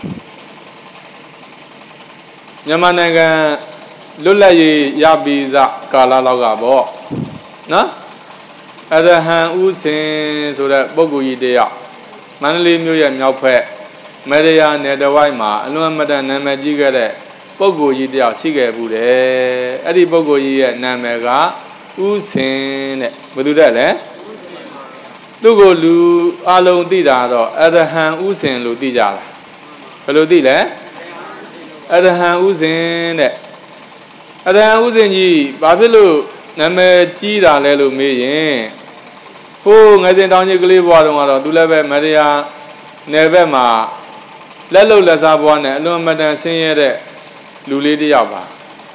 S1: မြန်မာနိုင်ငံလွတ်လပ်ရေးရပြီးစကာလလောက်ကပေါ့နော်အရဟံဥစဉ်ဆိုတဲ့ပုဂ္ဂိုလ်ကြီးတယောက်မန္တလေးမြို့ရဲ့မြောက်ဖက်မေရယာနယ်တဝိုက်မှာအလွန်မတန်နာမည်ကြီးခဲ့တဲ့ပုဂ္ဂိုလ်ကြီးတယောက်ရှိခဲ့ဘူးတယ်အဲ့ဒီပုဂ္ဂိုလ်ကြီးရဲ့နာမည်ကဥစဉ်တဲ့ဘယ်သူတဲ့လဲသူ့ကိုလူအလုံးသိတာတော့အရဟံဥစဉ်လို့သိကြလားဘယ်လိုသိလဲအရဟံဥစဉ်တဲ့အရဟံဥစဉ်ကြီးဘာဖြစ်လို့နာမည်ကြီးတာလဲလို့မေးရင်ဟိုးငယ်စဉ်တောင်ကြီးကလေးဘွားတုန်းကတော့သူလည်းပဲမရိယာနယ်ဘက်မှာလက်လုံလက်စားဘွားနဲ့အလွန်မတန်ဆင်းရဲတဲ့လူလေးတစ်ယောက်ပါ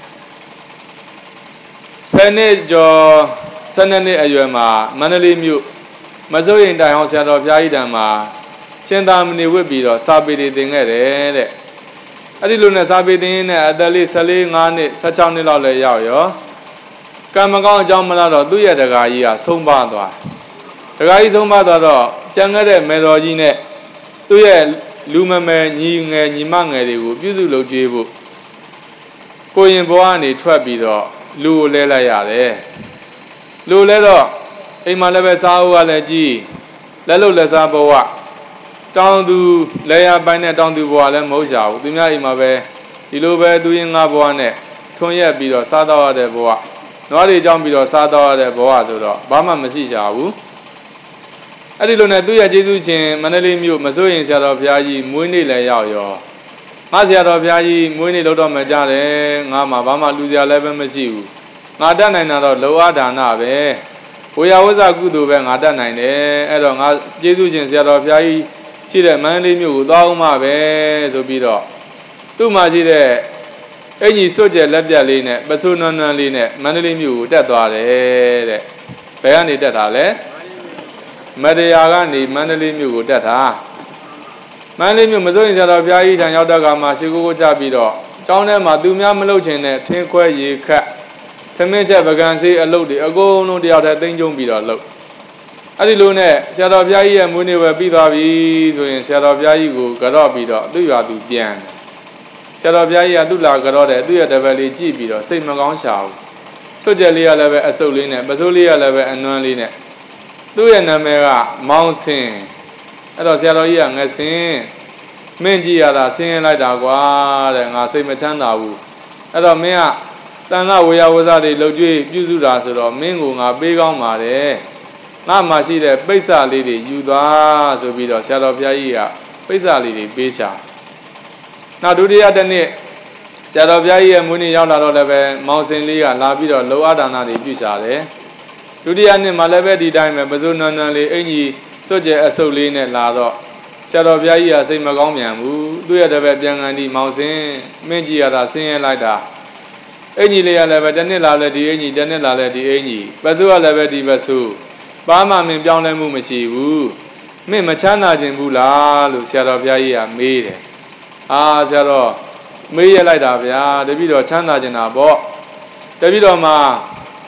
S1: 10နှစ်ကျော်12နှစ်အရွယ်မှာမန္တလေးမြို့မစိုးရင်တိုင်အောင်ဆရာတော်ဘုရားကြီးတံမှာရှင်သာမဏေဝတ်ပြီးတော့စာပေတွေသင်ခဲ့တယ်တဲ့အဲ့ဒီလိုနဲ့စာပေသင်ရင်းနဲ့အသက်လေး14 5နှစ်16နှစ်လောက်လည်းရောက်ရောကံမကောင်းအကြောင်းမလားတော့သူ့ရဲ့တကာကြီးကဆုံးပါသွားတကာကြီးဆုံးပါသွားတော့ကြံခဲ့တဲ့မေတော်ကြီးနဲ့သူ့ရဲ့လူမမယ်ညီငယ်ညီမငယ်တွေကိုပြုစုလုပ်ကြွေးဖို့ကိုရင်ဘွားကနေထွက်ပြီးတော့လူကိုလဲလိုက်ရတယ်လူလဲတော့အိမ်မှာလည်းပဲစားအုပ်ကလည်းကြီးလက်လုတ်လက်စားဘဝတောင်းသူလဲရပိုင်းနဲ့တောင်းသူဘဝလည်းမဟုတ်ကြဘူးသူများအိမ်မှာပဲဒီလိုပဲသူရင်ငါဘဝနဲ့ထွန်းရက်ပြီးတော့စားတော့ရတဲ့ဘဝနွားတွေကြောင်းပြီးတော့စားတော့ရတဲ့ဘဝဆိုတော့ဘာမှမရှိကြဘူးအဲ့ဒီလိုနဲ့သူ့ရဲ့ကျေးဇူးရှင်မန္တလေးမြို့မစိုးရင်ဆရာတော်ဘုရားကြီးမွေးနေ့လည်းရောက်ရောငါဆရာတော်ဘုရားကြီးမွေးနေ့လို့တော့မကြတယ်ငါမှဘာမှလူစရာလည်းပဲမရှိဘူးငါတတ်နိုင်တာတော့လောအဒါနပဲဝေယဝဇ္ဇကုသိုလ်ပဲငါတတ်နိုင်တယ်အဲ့တော့ငါကျေးဇူးရှင်ဆရာတော်ဘုရားကြီးရှိတဲ့မန္တလေးမြို့ကိုသွားအောင်မှပဲဆိုပြီးတော့သူ့မှာရှိတဲ့အင်ကြီးစွတ်ကျက်လက်ပြတ်လေးနဲ့ပစိုးနွမ်းနွမ်းလေးနဲ့မန္တလေးမြို့ကိုတက်သွားတယ်တဲ့ဘယ်ကနေတက်တာလဲမတရားကနေမန္တလေးမြို့ကိုတက်တာမန္တလေးမြို့မစိုးရင်ဆရာတော်ဘုရားကြီးထံရောက်တဲ့အခါမှာရှိခိုးကိုချပြီးတော့ကျောင်းထဲမှာသူများမလုပ်ချင်တဲ့ထင်းခွဲရေခတ်သမင်းချက်ပကံစေးအလုပ်တွေအကုန်လုံးတယောက်တည်းသိမ့်ကျုံပြီးတော့လုပ်အဲ့ဒီလိုနဲ့ဆရာတော်ဘုရားကြီးရဲ့မွေးနေ့ပဲပြီးသွားပြီဆိုရင်ဆရာတော်ဘုရားကြီးကိုကြော့ပြီးတော့သူ့ရွာသူပြန်ဆရာတော်ဘုရားကြီးကသူ့လာကြော့တယ်သူ့ရဲ့တပည့်လေးကြည့်ပြီးတော့စိတ်မကောင်းရှာဘူးစွတ်ကြက်လေးကလည်းပဲအဆုပ်လေးနဲ့ပစိုးလေးကလည်းပဲအနွမ်းလေးနဲ့သူ့ရဲ့နာမည်ကမောင်းစင်အဲ့တော့ဆရာတော်ကြီးကငဆင်မင်းကြည့်ရတာဆင်းရဲလိုက်တာကွာတဲ့ငါစိတ်မချမ်းသာဘူးအဲ့တော့မင်းကတန်ခဝေယဝဇ္ဇတွေလှုပ်ကြွေးပြုစုတာဆိုတော့မင်းကိုငါပေးကောင်းပါတယ်ငါမှရှိတဲ့ပိဿာလေးတွေယူသွားဆိုပြီးတော့ဆရာတော်ဘုရားကြီးကပိဿာလေးတွေပေးချနောက်ဒုတိယတစ်နှစ်ဆရာတော်ဘုရားကြီးရဲ့မွေးနေ့ရောက်လာတော့လည်းပဲမောင်စင်လေးကလာပြီးတော့လောအဒါနတွေပြုချတယ်ဒုတိယနှစ်မှာလည်းပဲဒီတိုင်းပဲပစိုးနွမ်းနွမ်းလေးအင်ကြီးစွတ်ကျဲအဆုပ်လေးနဲ့လာတော့ဆရာတော်ဘုရားကြီးကစိတ်မကောင်းပြန်ဘူးသူ့ရဲ့တပည့်ပြန်ကန်ဒီမောင်စင်မင်းကြီးရတာဆင်းရဲလိုက်တာအင်ကြီးလေးကလည်းပဲတစ်နှစ်လာလဲဒီအင်ကြီးတစ်နှစ်လာလဲဒီအင်ကြီးပစိုးကလည်းပဲဒီပစိုးဘာမှမင်းပြောင်းလဲမှုမရှိဘူးမင်းမချမ်းသာခြင်းဘူးလားလို့ဆရာတော်ဘုရားကြီးကမေးတယ်ဆရာတော်မေးရလိုက်တာဗျာတပည့်တော်ချမ်းသာခြင်းတာပေါ့တပည့်တော်မှာ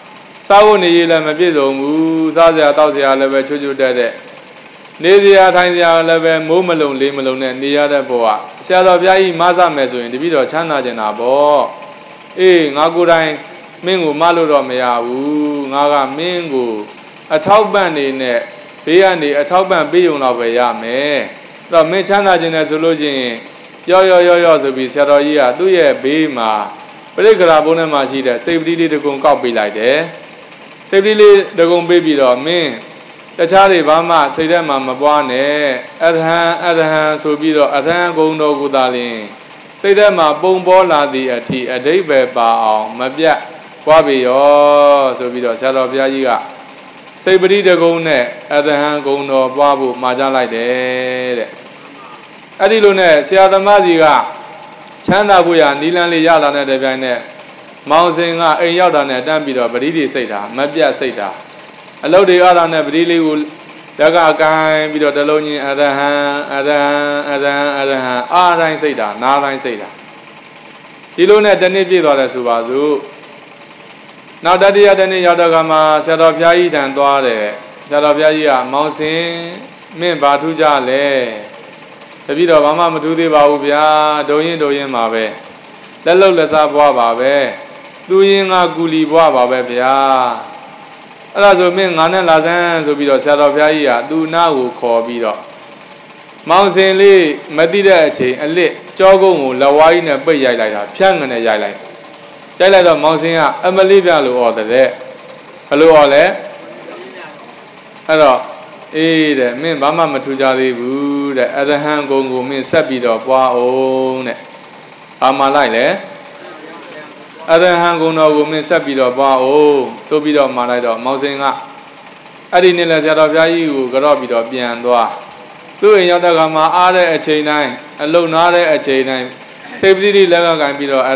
S1: Sao ni là mà biết rồi mu sao giờ tao giờ là về chú đây đấy nếu giờ thay giờ là về mua mà lồng này đi ra đây bỏ xe đó bây giờ mà ra mẹ rồi thì bây giờ chán là gì nào bỏ ngã cô đây mình ngủ mà lúc đó mày à ngã cả mình ngủ tháo bàn này bây giờ này tháo bàn bây giờ nào về nhà mẹ rồi mình chán là gì này rồi lúc gì yo rồi bị xe đó gì tôi ye bị mà bây giờ cái bốn mà chỉ để safety đi được cũng cao bị lại đấy safety đi được cũng bị rồi mình tất cả đi vào mà xây ra mà bỏ nè Adhan số bị rồi Adhan cũng đâu cũng ta liền xây ra mà bông bỏ là gì thì ở đây về bảo mà biết qua bị rồi số bị rồi sao đó bây giờ safety được cũng nè Adhan cũng đâu bỏ bộ mà ra lại đấy ở đây luôn nè xe tham gia gì cả chán đã bây giờ đi làm gì ra là nè đây bên nè mau sinh à anh yêu đàn nè đang bị rồi bị đi xây ra mà biết xây ra lâu đi ở đàn nè bị đi u đã cả cái bị rồi đã lâu như Adhan Adhan xây ra na đang xây ra đi luôn nè đến đây biết rồi là số bao nhiêu nào đã đi ở đây yêu đó mà xe đó phía ý thằng toa đấy xe đó phía ý à mau sinh mình bảo thu trả lệ thế bây giờ mama mà thu đi vào bia đồ yên mà về lấy lâu lấy sao bỏ vào về tu yên ngã culi bỏ vào về bia đó rồi mình ngã nên là sao rồi bây giờ sao đó bia gì à tu na u khó bây giờ mau xem đi mấy tí đấy chị anh đi cho cô ngủ là vay này bây giờ lại là phiền cái này dài lại rồi mau xem à em mới đi bia lúa đấy lúa đấy đó đấy mình mama mà thu trả đi bu đấy Adhan cũng mình sắp bị đó qua ôn đấy mà lại đấy Adhan cũng nó cũng mình sắp bị đó qua ôn số bị đó mà lại đó mau xem à đi nên là giờ đó bây giờ cái đó bị đó biến đó tôi nhớ được mà ở đây ở trên này lâu nó đây ở trên này safety đi là cái bị đó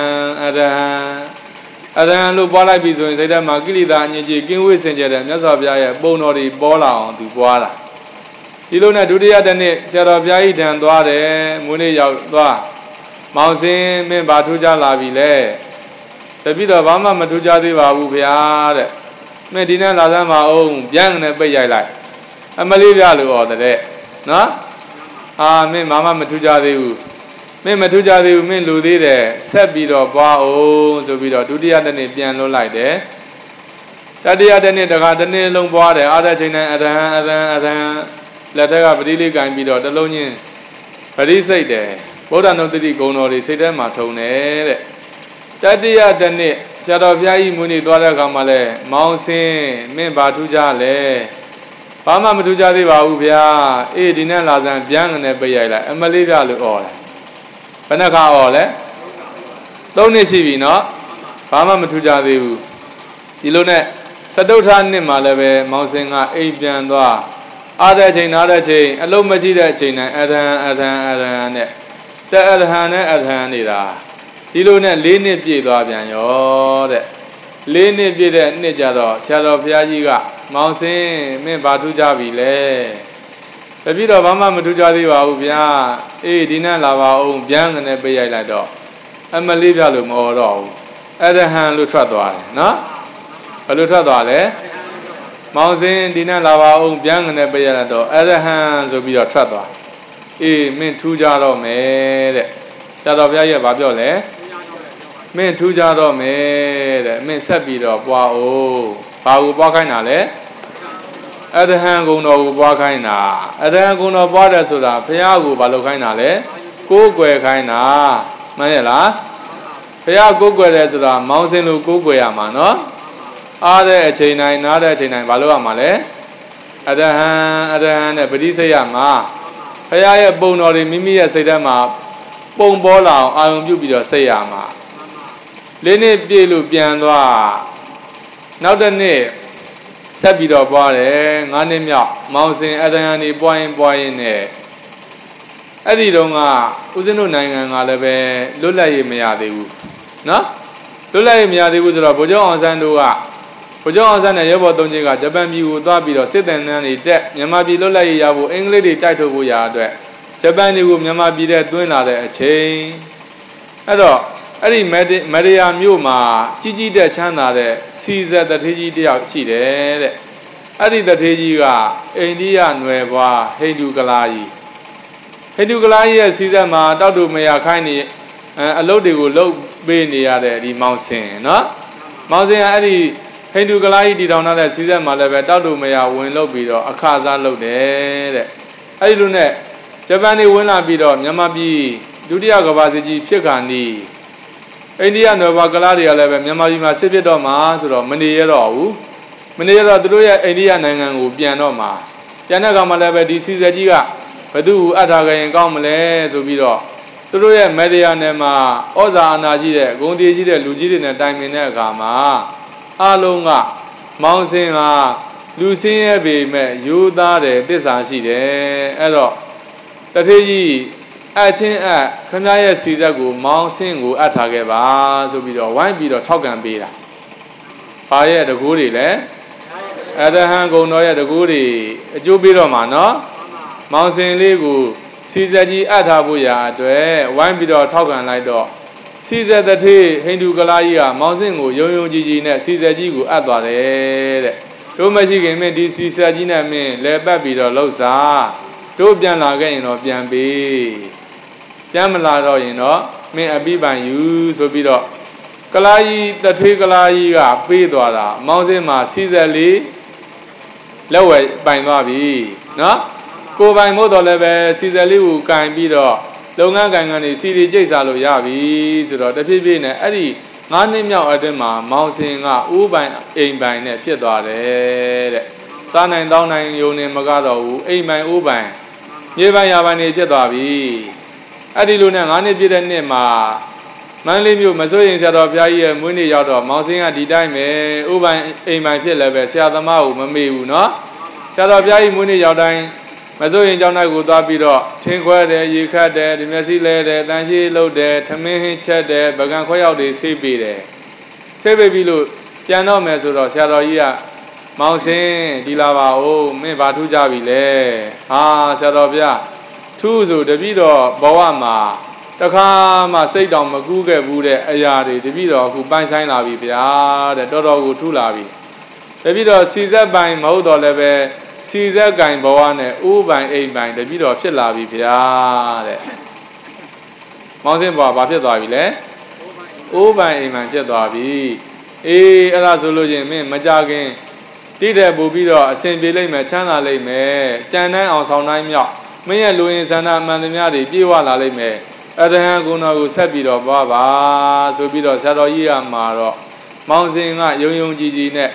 S1: Adhan lúc bỏ lại bị rồi thấy đó mà cái gì đó như gì kinh huyết sinh ra đấy nhớ sao bây giờ bông nó đi bỏ lao thì bỏ là đi lúc này đối với anh này giờ đó bây giờ thằng đó đấy muốn đi vào đó mau xin mình bảo thu trả lại vì lẽ tại vì đó bảo mà thu trả thì bảo bù bia đấy mình đi nên là sao mà ông giang này bây giờ lại anh mới đi ra được đấy nó mình mà thu trả thì mình thu trả thì mình lưu đi đấy sẽ bị đó bảo ông rồi bị đó đối với anh này biến luôn lại đấy tại vì anh này đặc anh này long bảo đấy ở đây trên này Adhan là thế cả bị đi cái bị đó đã lâu nhỉ bị xây đấy bố đàn ông tự công nó đi xây đấy mà thầu này đấy tại vì anh này giờ đó bây giờ muốn đi đoạt cái mà lấy mau xin mình bảo thu trả lấy bảo mà thu trả thì bảo bây giờ đi nên là rằng biến này bây giờ lại em mới lấy ra được rồi bên này khá rồi đấy đâu này xí vì nó bảo mà thu trả thì đi luôn này sát đâu thằng này mà lấy về mau xin à biến đó ở đây trên lâu mà chỉ đây trên này Adhan này tại Adhan này là đi luôn này lên này biết đó biển yo đấy lên này biết đấy này giờ đó xe đó phía dưới cả mau xin mình bảo thu trả vì lẽ tại vì đó mà thu trả thì bảo bia đi nên là bảo ông biển cái này bây giờ lại đó em mới lấy ra được mà ở đó Adhan lúc thoát đó nó lúc thoát đó đấy mau xin đi nên là bảo ông biển cái này bây giờ lại đó Adhan rồi bây giờ thoát đó mình thu trả đó mẹ đấy xe đó bây giờ bảo biểu lẽ mình thu trả đó mẹ đấy mình sắp bị đó qua ô bảo qua cái nào đấy Adhan cũng nó qua cái nào Adhan cũng nó qua đấy rồi là phải cũng bảo cái nào đấy cố quay cái nào mà là phải cố quay đấy rồi là mau xin lúc cố quay mà nó ở đây trên này nó đây trên này bảo mà đấy Adhan này bị đi xây mà phải bông nó đi mimi xây ra mà bông bỏ lao ai cũng bị đó xây mà lên này biết lúc biến đó nào đây này sắp bị đó bỏ đấy ngã này mạo mau xin Adhan này bỏ in này ở đây đâu ngà uống nước này ngà là về lúc này mới ăn được nó lúc này mới ăn được rồi bây giờ ông san đâu à bây giờ ông san này giờ bảo东西个日本比我多比了10多年的在မြန်မာပြည်lúc này giờ bộ English thì trái thôi bộ giờ đấy日本thì bộမြန်မာပြည်的တွင်းလာတဲ့အချိန်အဲ့တော့အဲ့ဒီမရီယာမြို့မှာကြီးကြီးတဲ့ချမ်းသာတဲ့စီဇက်တထေးကြီးတယောက်ရှိတယ်တဲ့အဲ့ဒီတထေးကြီးကအိန္ဒိယနွယ်ဘွားဟိန္ဒူကလာကြီးရဲ့စီဇက်မှာတောက်တူမရခိုင်းနေအလုပ်တွေကိုလုပ်ပေးနေရတဲ့ဒီမောင်စင်နော်မောင်စင်ကအဲ့ဒီဟိန္ဒူကလာကြီးတည်ထောင်တဲ့စီဇက်မှာလည်းပဲတောက်တူမရဝင်လုပ်ပြီးတော့အခစားလုပ်တယ်တဲ့အဲ့ဒီလိုနဲ့ဂျပန်နေဝင်လာပြီးတော့မြန်မာပြည်ဒုတိယကမ္ဘာစစ်ကြီးဖြစ်ခါနီးအိန္ဒိယနယ်ဘာကလာတွေကလည်းပဲမြန်မာပြည်မှာစစ်ဖြစ်တော့မှာဆိုတော့မနေရတော့ဘူးမနေရတော့သူတို့ရဲ့အိန္ဒိယနိုင်ငံကိုပြန်တော့မှာပြန်တဲ့အခါမှာလည်းပဲဒီစီဇက်ကြီးကဘသူ့အထာခရင်ကောင်းမလဲဆိုပြီးတော့သူတို့ရဲ့မေဒီယာနယ်မှာဩဇာအာဏာကြီးတဲ့ဂုဏ်တည်ကြီးတဲ့လူကြီးတွေနဲ့တိုင်ပင်တဲ့အခါမှာအားလုံးကမောင်စင်ဟာလူစင်းရဲ့ပေမဲ့ယူသားတယ်တစ္ဆာရှိတယ်အဲ့တော့တထေးကြီးအချင်းခမရဲ့စီဇက်ကိုမောင်စင်းကိုအပ်ထားခဲ့ပါဆိုပြီးတော့ဝိုင်းပြီးတော့ထောက်ခံပေးတာဘာရဲ့တကူတွေလဲအရဟံဂုဏ်တော်ရဲ့တကူတွေအကျိုးပေးတော့မှာနော်မောင်စင်လေးကိုစီဇက်ကြီးအပ်ထားဖို့ရာအတွက်ဝိုင်းပြီးတော့ထောက်ခံလိုက်တော့စီဇက်တထေးဟိန္ဒူကလာကြီးကမောင်စင်ကိုယုံယုံကြည်ကြည်နဲ့စီဇက်ကြီးကိုအပ်သွားတယ်တဲ့တို့မရှိခင်မင်းဒီစီဇက်ကြီးနဲ့မင်းလဲပတ်ပြီးတော့လှုပ်စားတို့ပြန်လာခဲ့ရင်တော့ပြန်ပေးပြန်မလာတော့ရင်တော့မင်းအပိပိုင်ယူဆိုပြီးတော့ကလာကြီးတထေးကလာကြီးကပေးသွားတာမောင်စင်မှာစီဇက်လေးလက်ဝဲပိုင်သွားပြီနော်ကိုပိုင်မို့တော်လည်းပဲစီဇယ်လေးကိုကင်ပြီးတော့လုပ်ငန်းကိုင်ကနေစီရီကျိတ်စားလို့ရပြီဆိုတော့တဖြည်းဖြည်းနဲ့အဲ့ဒီ9နှစ်မြောက်အတွင်းမှာမောင်စင်ကဥပိုင်အိမ်ပိုင်နဲ့ဖြစ်သွားတယ်တဲ့စားနိုင်တောင်းနိုင်ယုံနေမကတော့ဘူးအိမ်ပိုင်ဥပိုင်မြေပိုင်ရာပိုင်နေဖြစ်သွားပြီအဲ့ဒီလိုနဲ့9နှစ်ပြည့်တဲ့နှစ်မှာမန္တလေးမြို့မစိုးရင်ဆရာတော်ဘုရားကြီးရဲ့မွေးနေ့ရောက်တော့မောင်စင်ကဒီတိုင်းပဲဥပိုင်အိမ်ပိုင်ဖြစ်လည်းပဲဆရာသမားကိုမမေ့ဘူးနော်ဆရာတော်ဘုရားကြီးမွေးနေ့ရောက်တိုင်းမစိုးရင်ကျောင်းတိုင်းကိုသွားပြီးတော့ထင်းခွဲတယ်ရေခတ်တယ်ဒီမျက်စိလဲတယ်တန်ရှိလုပ်တယ်ထမင်းဟင်းချက်တယ်ပကံခွဲရောက်တွေဆေးပေးတယ်ဆေးပေးပြီးလို့ပြန်တော့မယ်ဆိုတော့ဆရာတော်ကြီးကမောင်စင်ဒီလာပါဦးမင်းဘာထူးကြပြီလဲဟာဆရာတော်ဗျာထူးဆိုတပည့်တော်ဘဝမှာတခါမှစိတ်တောင်မကူးခဲ့ဘူးတဲ့အရာတွေတပည့်တော်အခုပိုင်းဆိုင်လာပြီဗျာတဲ့တော်တော်ကိုထူးလာပြီတပည့်တော်စီဇက်ပိုင်မဟုတ်တော့လည်းပဲစီဇက်ကင်ဘဝနဲ့ဥပိုင်အိမ်ပိုင်တပည့်တော်ဖြစ်လာပြီဗျာတဲ့မောင်စင်ဘဝဘာဖြစ်သွားပြီလဲဥပိုင်အိမ်ပိုင်ဖြစ်သွားပြီအေးအဲ့ဒါဆိုလို့ချင်းမင်းမကြခင်တိတဲ့ပူပြီးတော့အစဉ်ပြေလိမ့်မယ်ချမ်းသာလိမ့်မယ်ကြံတိုင်းအောင်ဆောင်တိုင်းမြောက်မင်းရဲ့လူရင်ဆန္ဒအမှန်တရားတွေပြေဝလာလိမ့်မယ်အရဟံဂုဏ်တော်ကိုဆက်ပြီးတော့ပွားပါဆိုပြီးတော့ဆရာတော်ကြီးကမှာတော့မောင်စင်ကယုံယုံကြည်ကြည်နဲ့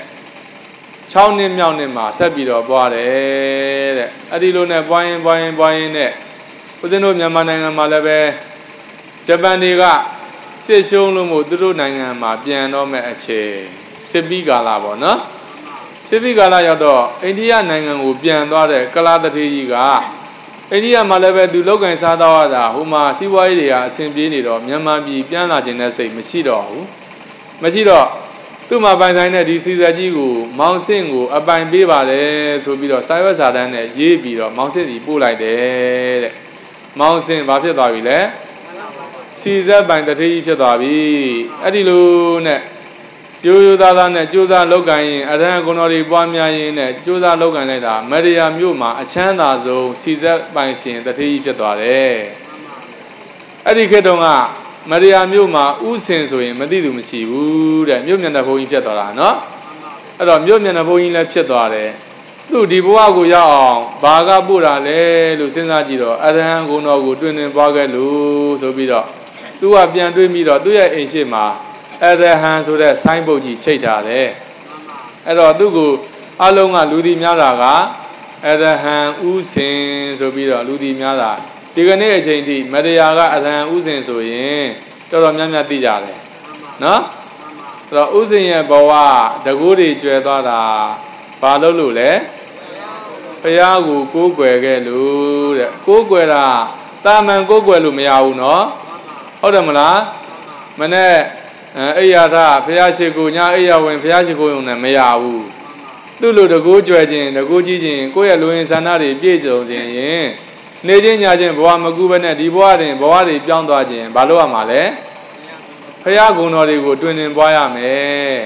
S1: 6နှစ်မြောက်နှစ်မှာဆက်ပြီးတော့ပွားတယ်တဲ့အဲ့ဒီလိုနဲ့ပွားရင်နဲ့ဦးဇင်းတို့မြန်မာနိုင်ငံမှာလည်းပဲဂျပန်တွေကစစ်ရှုံးလို့မို့သူတို့နိုင်ငံမှာပြန်တော့မဲ့အခြေစစ်ပြီးကာလပေါ့နော်စစ်ပြီးကာလရောက်တော့အိန္ဒိယနိုင်ငံကိုပြန်သွားတဲ့ကလာတထေးကြီးကအိန္ဒိယမှာလည်းပဲသူလောက်ကင်စားတော့ရတာဟိုမှာစီးပွားရေးတွေကအဆင်ပြေနေတော့မြန်မာပြည်ပြန်လာခြင်းနဲ့စိတ်မရှိတော့ဘူးမရှိတော့သူ့မှာပိုင်ဆိုင်တဲ့ဒီစီဇက်ကြီးကိုမောင်စင်ကိုအပိုင်ပေးပါတယ်ဆိုပြီးတော့စာရွက်စာတမ်းနဲ့ရေးပြီးတော့မောင်စင်စီပို့လိုက်တယ်တဲ့မောင်စင်ဘာဖြစ်သွားပြီလဲစီဇက်ပိုင်တထေးကြီးဖြစ်သွားပြီအဲ့ဒီလိုနဲ့ရိုးရိုးသားသားနဲ့ကြိုးစားလုပ်ကိုင်ရင်အရဟံဂုဏ်တော်တွေပွားများရင်းနဲ့ကြိုးစားလုပ်ကိုင်လိုက်တာမရယာမြို့မှာအချမ်းသာဆုံးစီဇက်ပိုင်ရှင်တထေးကြီးဖြစ်သွားတယ်အဲ့ဒီခေတ်တုန်းကမရယာမြို့မှာဥစဉ်ဆိုရင်မသိသူမရှိဘူးတဲ့မြို့မျက်နှာဘုံကြီးဖြစ်သွားတာနော်အဲ့တော့မြို့မျက်နှာဘုံကြီးလည်းဖြစ်သွားတယ်သူဒီဘဝကိုရောက်အောင်ဘာကပို့တာလဲလို့စဉ်းစားကြည့်တော့အရဟံဂုဏ်တော်ကိုတွင်တွင်ပွားခဲ့လို့ဆိုပြီးတော့သူကပြန်တွေးပြီးတော့သူ့ရဲ့အိမ်ရှိမှာအရဟံဆိုတဲ့ဆိုင်းပုတ်ကြီးချိတ်ထားတယ်အဲ့တော့သူ့ကိုအလုံးကလူဒီများတာကအရဟံဥစဉ်ဆိုပြီးတော့လူဒီများတာဒီကနေ့အချိန်ထိမတရားကအရဟံဥစဉ်ဆိုရင်တော်တော်များများသိကြတယ်နော်အဲ့တော့ဥစဉ်ရဲ့ဘဝတကူတွေကျွယ်သွားတာဘာလို့လို့လဲဘုရားကိုကိုးကွယ်ခဲ့လို့တဲ့ကိုးကွယ်တာတာမန်ကိုးကွယ်လို့မရဘူးနော်ဟုတ်တယ်မလားမနဲ့အိယာထဘုရားရှိခိုးညအိယာဝင်ဘုရားရှိခိုးရုံနဲ့မရဘူးသူ့လိုတကူကျွယ်ခြင်းတကူကြီးခြင်းကိုယ့်ရဲ့လူရင်ဆန္ဒတွေပြည့်စုံခြင်းရင်နေခြင်းညာခြင်းဘဝမကူဘဲနဲ့ဒီဘဝတွင်ဘဝတွေပြောင်းသွားခြင်းဘာလို့ရမှာလဲဘုရားဂုဏ်တော်တွေကိုတွင်တွင်ပွားရမယ်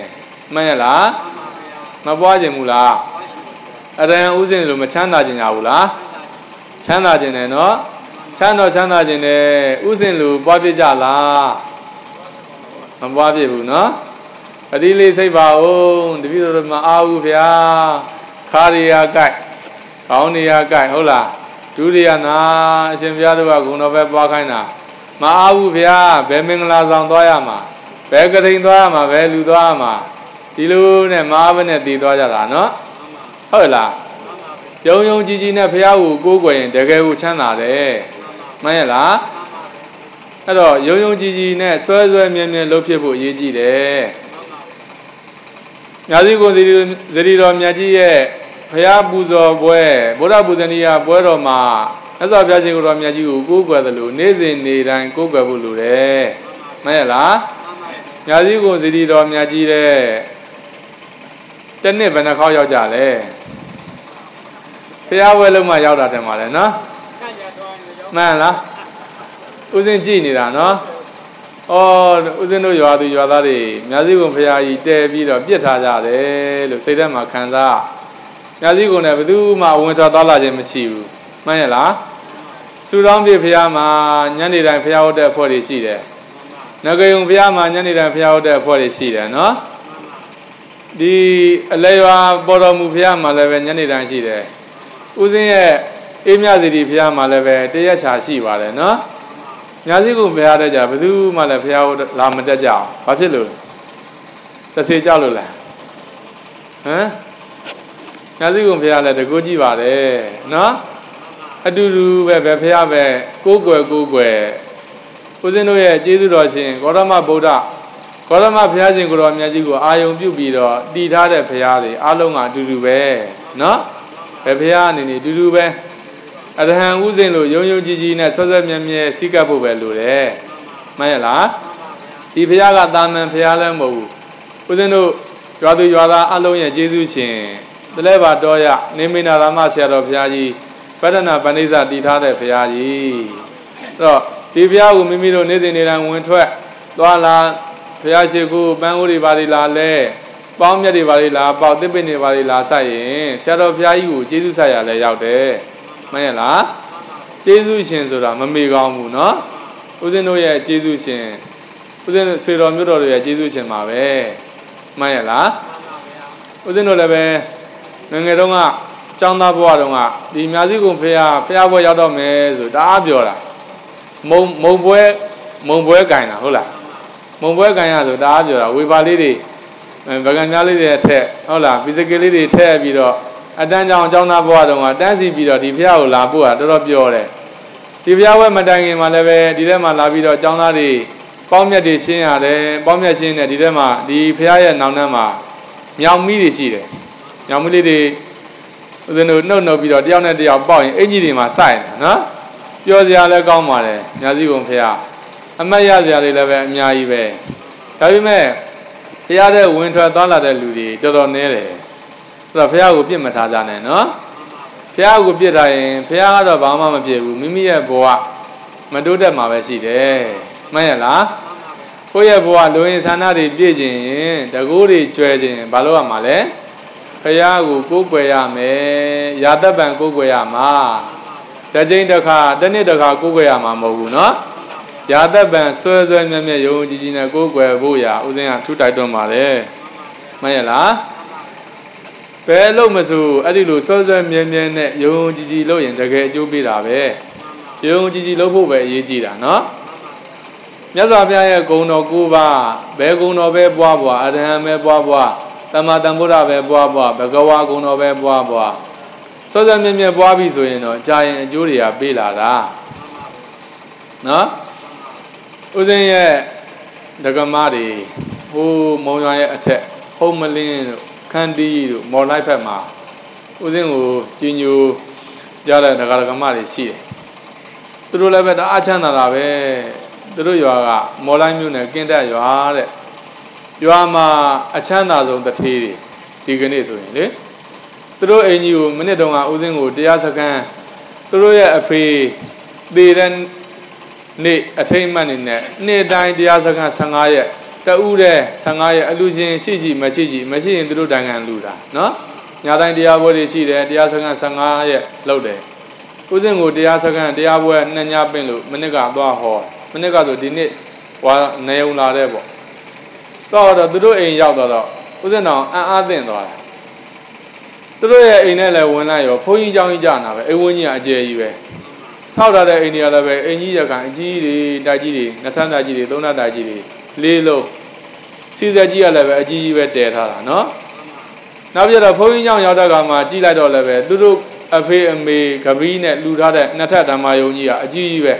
S1: Maya la, Mabuaja Mula. Adan Uzin Lumachanda Jinawula. Chanda Jineno, Chanda Jine, Uzin Lu Babijala. Mabuaja Buna. Adili Sabao, the video of Maavia, Karia Guy, Kaunia Guy, Hola, Juliana, Simbiadua, Gunova Bakana, Maavia, Bemingla Zandoyama, Begarin Dama, Velu Dama, Ilu and Marvin at the Dojala, no? Hola, Young Gigi Napiau, Google and the Gay Chana, Mayala. Hello, Young Gigi Net, so as I mean, Lopiabo Yiji there. Yazigo Zerido Miaji, Paya Buzo, Boy, Boda Budania, Boeroma, as of Yazigo Miaju, Guguadalu, Nazin, and Gugabulu, Mayala, Yazigo Zerido Miaji, then never a call your jale. Paya well, my yard at Malena, Mala, Uzin Gini, no? Oh, Uzino Yadu, Yazigo Paya, David of Pieta, say them a canza. Yazigo never do my winter dollar in Massive. Mayala Sudan be Piama, Yanni and Pia there for the sea there. Nagayung Piama, Yanni and Pia there for the sea there, no? The Leva Bottom Piama, Leven Yanni and sea there. Uzin Emia the Piama, Leve, the Yachi, no? Yazigo Piada, Badu, Malapia, Lamadaja, Patilu. The Sejalula. Eh? Yazigo Piala, the Gojiva there, no? I do Pia, go. Uzino, Jesus Rossin, Gorama Boda, Gorama Piazin Goramiajigo, Ion Bubido, Dita Piali, Alonga, Dudube, no? Pepiani, Dudube. At the hand, Uzino, Yoyo Gigi, and Southern Yamia, Sikabu Belure. Mayala, the Piaga Daman Pialamo. Uzino, Radu Yara, Alonia, Jesus, the Leva Doya, Nemina Ramasia of Piaji, Padana Banisa Dita Piaji. So, Tivia Mimiro Nidin and went to Doala, Piajigo, Banguri Varila, Baumia Varila, about the Bini Varila Sai, Shadow Piayu, Jesus Saya lay out there. Mayala, Jesus Shenzura, Mamigamu, no? Uzino, Jesus Shen, Uzin Siro Muro, Jesus and Mave. Mayala, Uzino Leve, Mengeronga, Chanda Boadonga, the Mazigo Pia, Piabo Yadome, Dabiola, Momboe Gaina, Hola, Momboe Gaina, Dabiola, we validate, and Vaganali attack, Hola, physically tear below. A dungeon Jona Boadonga, dancing below the Piao Labua, the Robiore. The Piao Madang in Malave, Dilemma Lavido, Jonari, Pomia de Sina, the Pomia Sina, Dilemma, the Pia Nanama, Yam Midi Side, Yamuli, no video, the honor they are buying, any in my side, no? You're the other Gomare, Yazigum Pia, and Maya the 11 Miaive. Tell you, the other winter dollar de Ludi, Dodonere. The Pia would be Matazane, no? Pia would be dying, Pia of Bama Mimia Boa, Maduda Mavesi there. Mayala, Poya Boa, Louis Sanadi Dijin, the Guri Trading, Baloa Male, Pia would go Guayame, Yadaban Guayama, the Jane the car, the Nidaka Guayama Moguno, Yadaban, Susan Mamma, Gina Guaya, Uzina, 2 title Male. Mayala. Bello Masu, Adilu, Southern Mian, Young Gigi Low in the Gay Jubila, Young Gigi Lobo, Yejida, no? Yazabia Gono Guba, Beguno Beboa, Adhame Boa, Tamadamura Beboa, Begawa Gono Beboa. Southern Mian Bobby, so you know, Giant Julia Bila, no? Uzay the Gamadi, who Moya attack, Homelin. Candy, more like Pema. Within Ginu Jala and the Garagamari see. The rule of the Achana, the Ruyaga, more like you again that you are. You are my Achana on the tea, Tiganis, eh? Through a new Minedonga Uzingu, the Asakan, through a free, they then need attainment in it. Near dying the Asakan Sangaya. တူတဲ့15ရက်အလူရှင်ရှိမရှိရင်သူတို့တိုင်ငံလူတာနော်ညာတိုင်းတရားပွဲတွေရှိတယ်တရားစခန်း15ရက်လုပ်တယ်ဦးဇင်းကိုတရားစခန်းတရားပွဲ2ညပင့်လို့မနစ်ကသွားဟောမနစ်ကဆိုဒီနေ့ဟွာနေုံလာတဲ့ပေါ့တော့သူတို့အိမ်ရောက်တော့ဦးဇင်းတော်အားသင့်သွားတာသူတို့ရဲ့အိမ်နဲ့လည်းဝင်လိုက်ရောဘုန်းကြီးเจ้าကြီးကြာနာပဲအိမ်ဝင်းကြီးကအကျယ်ကြီးပဲဆောက်ထားတဲ့အိမ်တွေကလည်းပဲအိမ်ကြီးရကအကြီးတွေတိုက်ကြီးတွေနှစ်ထပ်တိုက်ကြီးတွေသုံးထပ်တိုက်ကြီးတွေလေးလုံးစီစက်ကြီးကလည်းပဲအကြီးကြီးပဲတည်ထားတာနော်နောက်ပြတော့ဘုန်းကြီးเจ้าရောက်တဲ့အခါမှာကြည့်လိုက်တော့လည်းပဲသူတို့အဖေအမေကပီးနဲ့လူထားတဲ့နှစ်ထပ်ဓမ္မယုံကြီးကအကြီးကြီးပဲ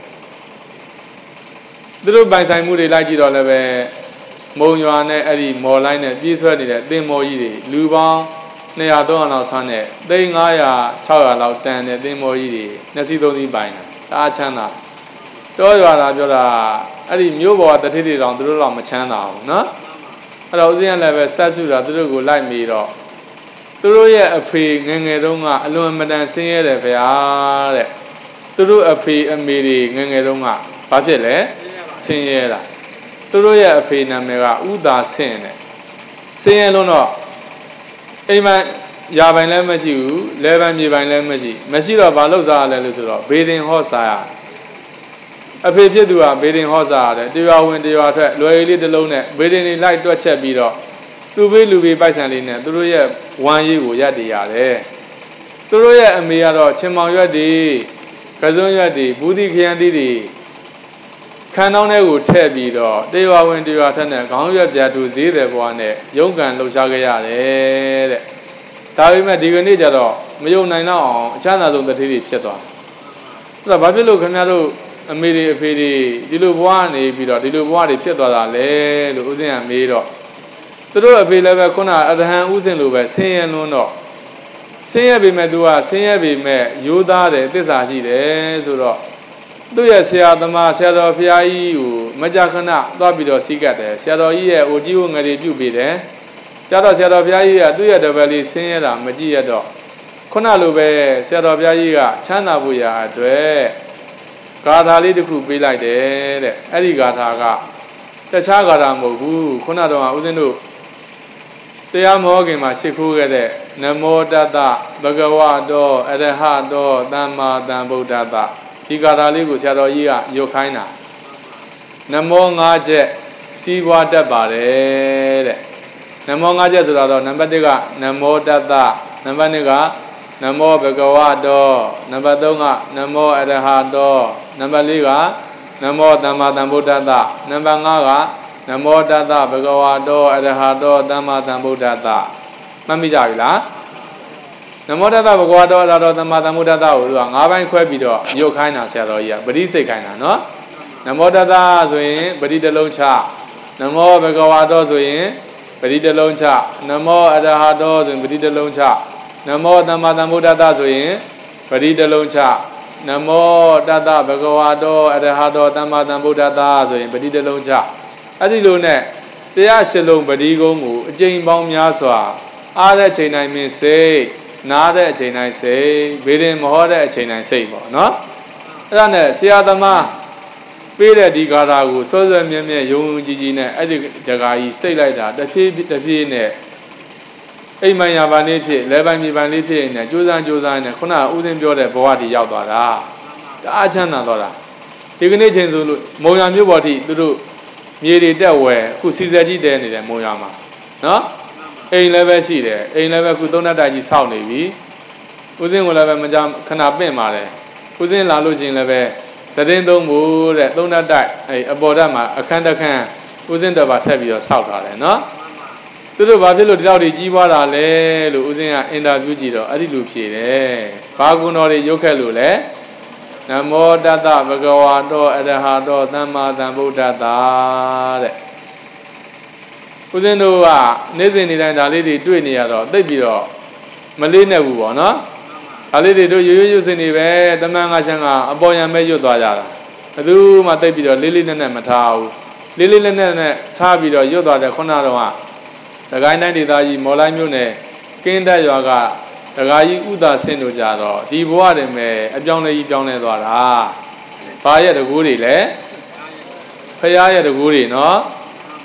S1: သူတို့ပိုင်ဆိုင်မှုတွေလိုက်ကြည့်တော့လည်းပဲမုံရွာနဲ့အဲ့ဒီမော်လိုင်းနဲ့ပြေးဆွဲနေတဲ့သင်္ဘောကြီးတွေလူပေါင်း200 300လောက်ဆန်းတဲ့သိန်း900 600လောက်တန်တဲ့သင်္ဘောကြီးတွေ2စီး3စီးပိုင်တာတအားချမ်းသာတောရွာလာပြောတာအဲ့ဒီမျိုးပေါ်ကတတိတွေတောင်သူတို့တော့မချမ်းသာဘူးနော်အဲ့တော့ဦးဇင်းကလည်းပဲဆက်စုတာသူတို့ကိုလိုက်မိတော့သူတို့ရဲ့အဖေငယ်ငယ်တုန်းကအလွန်မတန်ဆင်းရဲတယ်ဗျာတဲ့သူတို့အဖေအမေတွေငယ်ငယ်တုန်းကဘာဖြစ်လဲဆင်းရဲတာသူတို့ရဲ့အဖေနာမည်ကဥသာဆင်းတယ်ဆင်းရဲလုံးတော့အိမ်မှာရာပိုင်လည်းမရှိဘူးလဲပိုင်မြေပိုင်လည်းမရှိတော့ဘာလို့စားရလဲလို့ဆိုတော့ဘေးတင်ဟောစားရအဖေဖြစ်သူကဘေးတင်ဟောစားရတယ်တရားဝင်တရားထွက်လွယ်လေးတစ်လုံးနဲ့ဘေးတင်တွေလိုက်တွက်ချက်ပြီးတော့သူပေးလူပေးပိုက်ဆံလေးနဲ့သူတို့ရဲ့ဝမ်းရေးကိုရပ်တည်ရတယ်သူတို့ရဲ့အမေကတော့ချင်းမောင်ရွက်တွေကစွန်းရွက်တွေဘူးတိခရမ်းသီးတွေခန်းတောင်းထဲကိုထည့်ပြီးတော့တရားဝင်တရားထွက်နဲ့ခေါင်းရွက်ပြတ်သူဈေးတယ်ဘွားနဲ့ရုန်းကန်လှုပ်ရှားခဲ့ရတယ်တဲ့ဒါပေမဲ့ဒီကနေ့ကျတော့မယုံနိုင်တော့အောင်အချမ်းသာဆုံးတတိတွေဖြစ်သွားအဲ့ဒါဘာဖြစ်လို့ခင်ဗျားတို့အမေတွေအဖေတွေဒီလိုဘွားနေပြီးတော့ဒီလိုဘွားတွေဖြစ်သွားတာလဲလို့ဦးဇင်းကမေးတော့သူတို့အဖေလည်းပဲခုနအရဟံဥစဉ်လိုပဲဆင်းရဲလွန်းတော့ဆင်းရဲပေမဲ့သူကဆင်းရဲပေမဲ့ရိုးသားတယ်သစ္စာရှိတယ်ဆိုတော့သူ့ရဲ့ဆရာသမားဆရာတော်ဘုရားကြီးကိုမကြာခဏသွားပြီးတော့စီးကတ်တယ်ဆရာတော်ကြီးရဲ့အိုကြီးကိုငရေပြုတ်ပေးတယ်ကျတော့ဆရာတော်ဘုရားကြီးကသူ့ရဲ့တပည့်လေးဆင်းရဲတာမကြည့်ရတော့ခုနလိုပဲဆရာတော်ဘုရားကြီးကချမ်းသာဖို့ရာအတွက်ဂါထာလေးတစ်ခုပေးလိုက်တယ်တဲ့အဲ့ဒီဂါထာကတခြားဂါထာမဟုတ်ဘူးခုနတော့ဦးဇင်းတို့တရားမောခင်မှာရှ िख ိုးခဲ့တဲ့နမောတတ္တဘဂဝတောအရဟတောသမ္မာသမ္ဗုဒ္ဓတ္တဒီဂါထာလေးကိုဆရာတော်ကြီးကရွတ်ခိုင်းတာနမော5ချက်စီးပွားတတ်ပါတယ်တဲ့နမော5ချက်ဆိုတော့နံပါတ်1ကနမောတတ္တနံပါတ်2ကနမောဘဂဝတောနံပါတ်3ကနမောအရဟတောနံပါတ်4ကနမောသမ္မာသမ္ဗုဒ္ဓတ္တနံပါတ်5ကနမောတတ္တဘဂဝတောအရဟတောသမ္မာသမ္ဗုဒ္ဓတ္တမှတ်မိကြပြီလားနမောတတ္တဘဂဝတောအရဟတောသမ္မာသမ္ဗုဒ္ဓတ္တကိုသူက5ပိုင်းခွဲပြီးတော့ရုပ်ခိုင်းတာဆရာတော်ကြီးကပရိစိတ်ခိုင်းတာနော်နမောတတ္တဆိုရင်ပရိတစ်လုံးချနမောဘဂဝတောဆိုရင်ပရိတစ်လုံးချနမောအရဟတောဆိုရင်ပရိတစ်လုံးချနမောသမ္မာသမ္ဗုဒ္ဓတ္တဆိုရင်ပရိတစ်လုံးချနမောတတ္တဘဂဝတောအရဟတောသမ္မာသမ္ဗုဒ္ဓတ္တဆိုရင်ပရိတစ်လုံးချအဲ့ဒီလိုနဲ့တရားရှစ်လုံးပရိကုံးကိုအကျဉ်းပေါင်းများစွာအားတဲ့အချိန်တိုင်းမင်းစိတ်နားတဲ့အချိန်တိုင်းစိတ်ဘေးရင်မဟောတဲ့အချိန်တိုင်းစိတ်ပေါ့နော်အဲ့ဒါနဲ့ဆရာသမားပေးတဲ့ဒီဂါထာကိုစောစောမြဲမြဲယုံယုံကြည်ကြည်နဲ့အဲ့ဒီတကာကြီးစိတ်လိုက်တာတစ်ဖြည်းနဲ့အိမ်မန်ရပါလေးဖြစ်လဲပိုင်းမြေပိုင်းလေးဖြစ်နေကြိုးစားနဲ့ခုနကဥစဉ်ပြောတဲ့ဘဝတည်ရောက်သွားတာတအားချမ်းသာသွားတာဒီကနေ့ချိန်ဆိုလို့မုံရမြို့ပေါ်ထိသူတို့မြေတွေတက်ဝယ်အခုစီစက်ကြီးတဲနေတယ်မုံရမှာနော်အိမ်လည်းပဲရှိတယ်အိမ်လည်းပဲအခုသုံးနှစ်တိုက်ကြီးဆောက်နေပြီဥစဉ်ကိုလည်းပဲမကြခဏပင့်ပါတယ်ဥစဉ်လာလို့ချင်းလည်းပဲတရင်သုံးဖို့တဲ့သုံးနှစ်တိုက်အပေါ်ဓာတ်မှာအခန်းတစ်ခန်းဥစဉ်တော်ပါထက်ပြီးတော့ဆောက်ထားတယ်နော်သူတို့ဘာဖြစ်လို့ဒီလောက်ကြီးပွားတာလဲလို့ဥစဉ်ကအင်တာဗျူးကြည့်တော့အဲ့ဒီလိုဖြေတယ်ဘာကုဏတော်တွေရုပ်ခက်လို့လဲနမောတတ္တဘဂဝတောအရဟတောသမ္မာသမ္ဗုဒ္ဓတ္တတဲ့ဦးဇင်းတို့ကနေ့စဉ်နေ့တိုင်းဒါလေးတွေတွေ့နေရတော့သိပြီးတော့မလေးနဲ့ဘူးပေါ့နော်ဒါလေးတွေတို့ရွစင်နေပဲတမန်ငါချမ်းကအပေါ်ရံမဲ့ရွတ်သွားကြတာဘယ်သူမှသိပြီးတော့လေးလေးနဲ့မထားဘူးလေးလေးနဲ့ထားပြီးတော့ရွတ်သွားတယ်ခုနကတော့တကိုင်းတိုင်းဒေသကြီးမော်လိုက်မြို့နယ်ကင်းတက်ရွာကတကာကြီးဥသာဆင်းတို့ကြတော့ဒီဘဝတည်းမဲ့အပြောင်းလဲကြီးပြောင်းလဲသွားတာဘာရဲ့တကူတွေလဲဖရာရဲ့တကူတွေနော်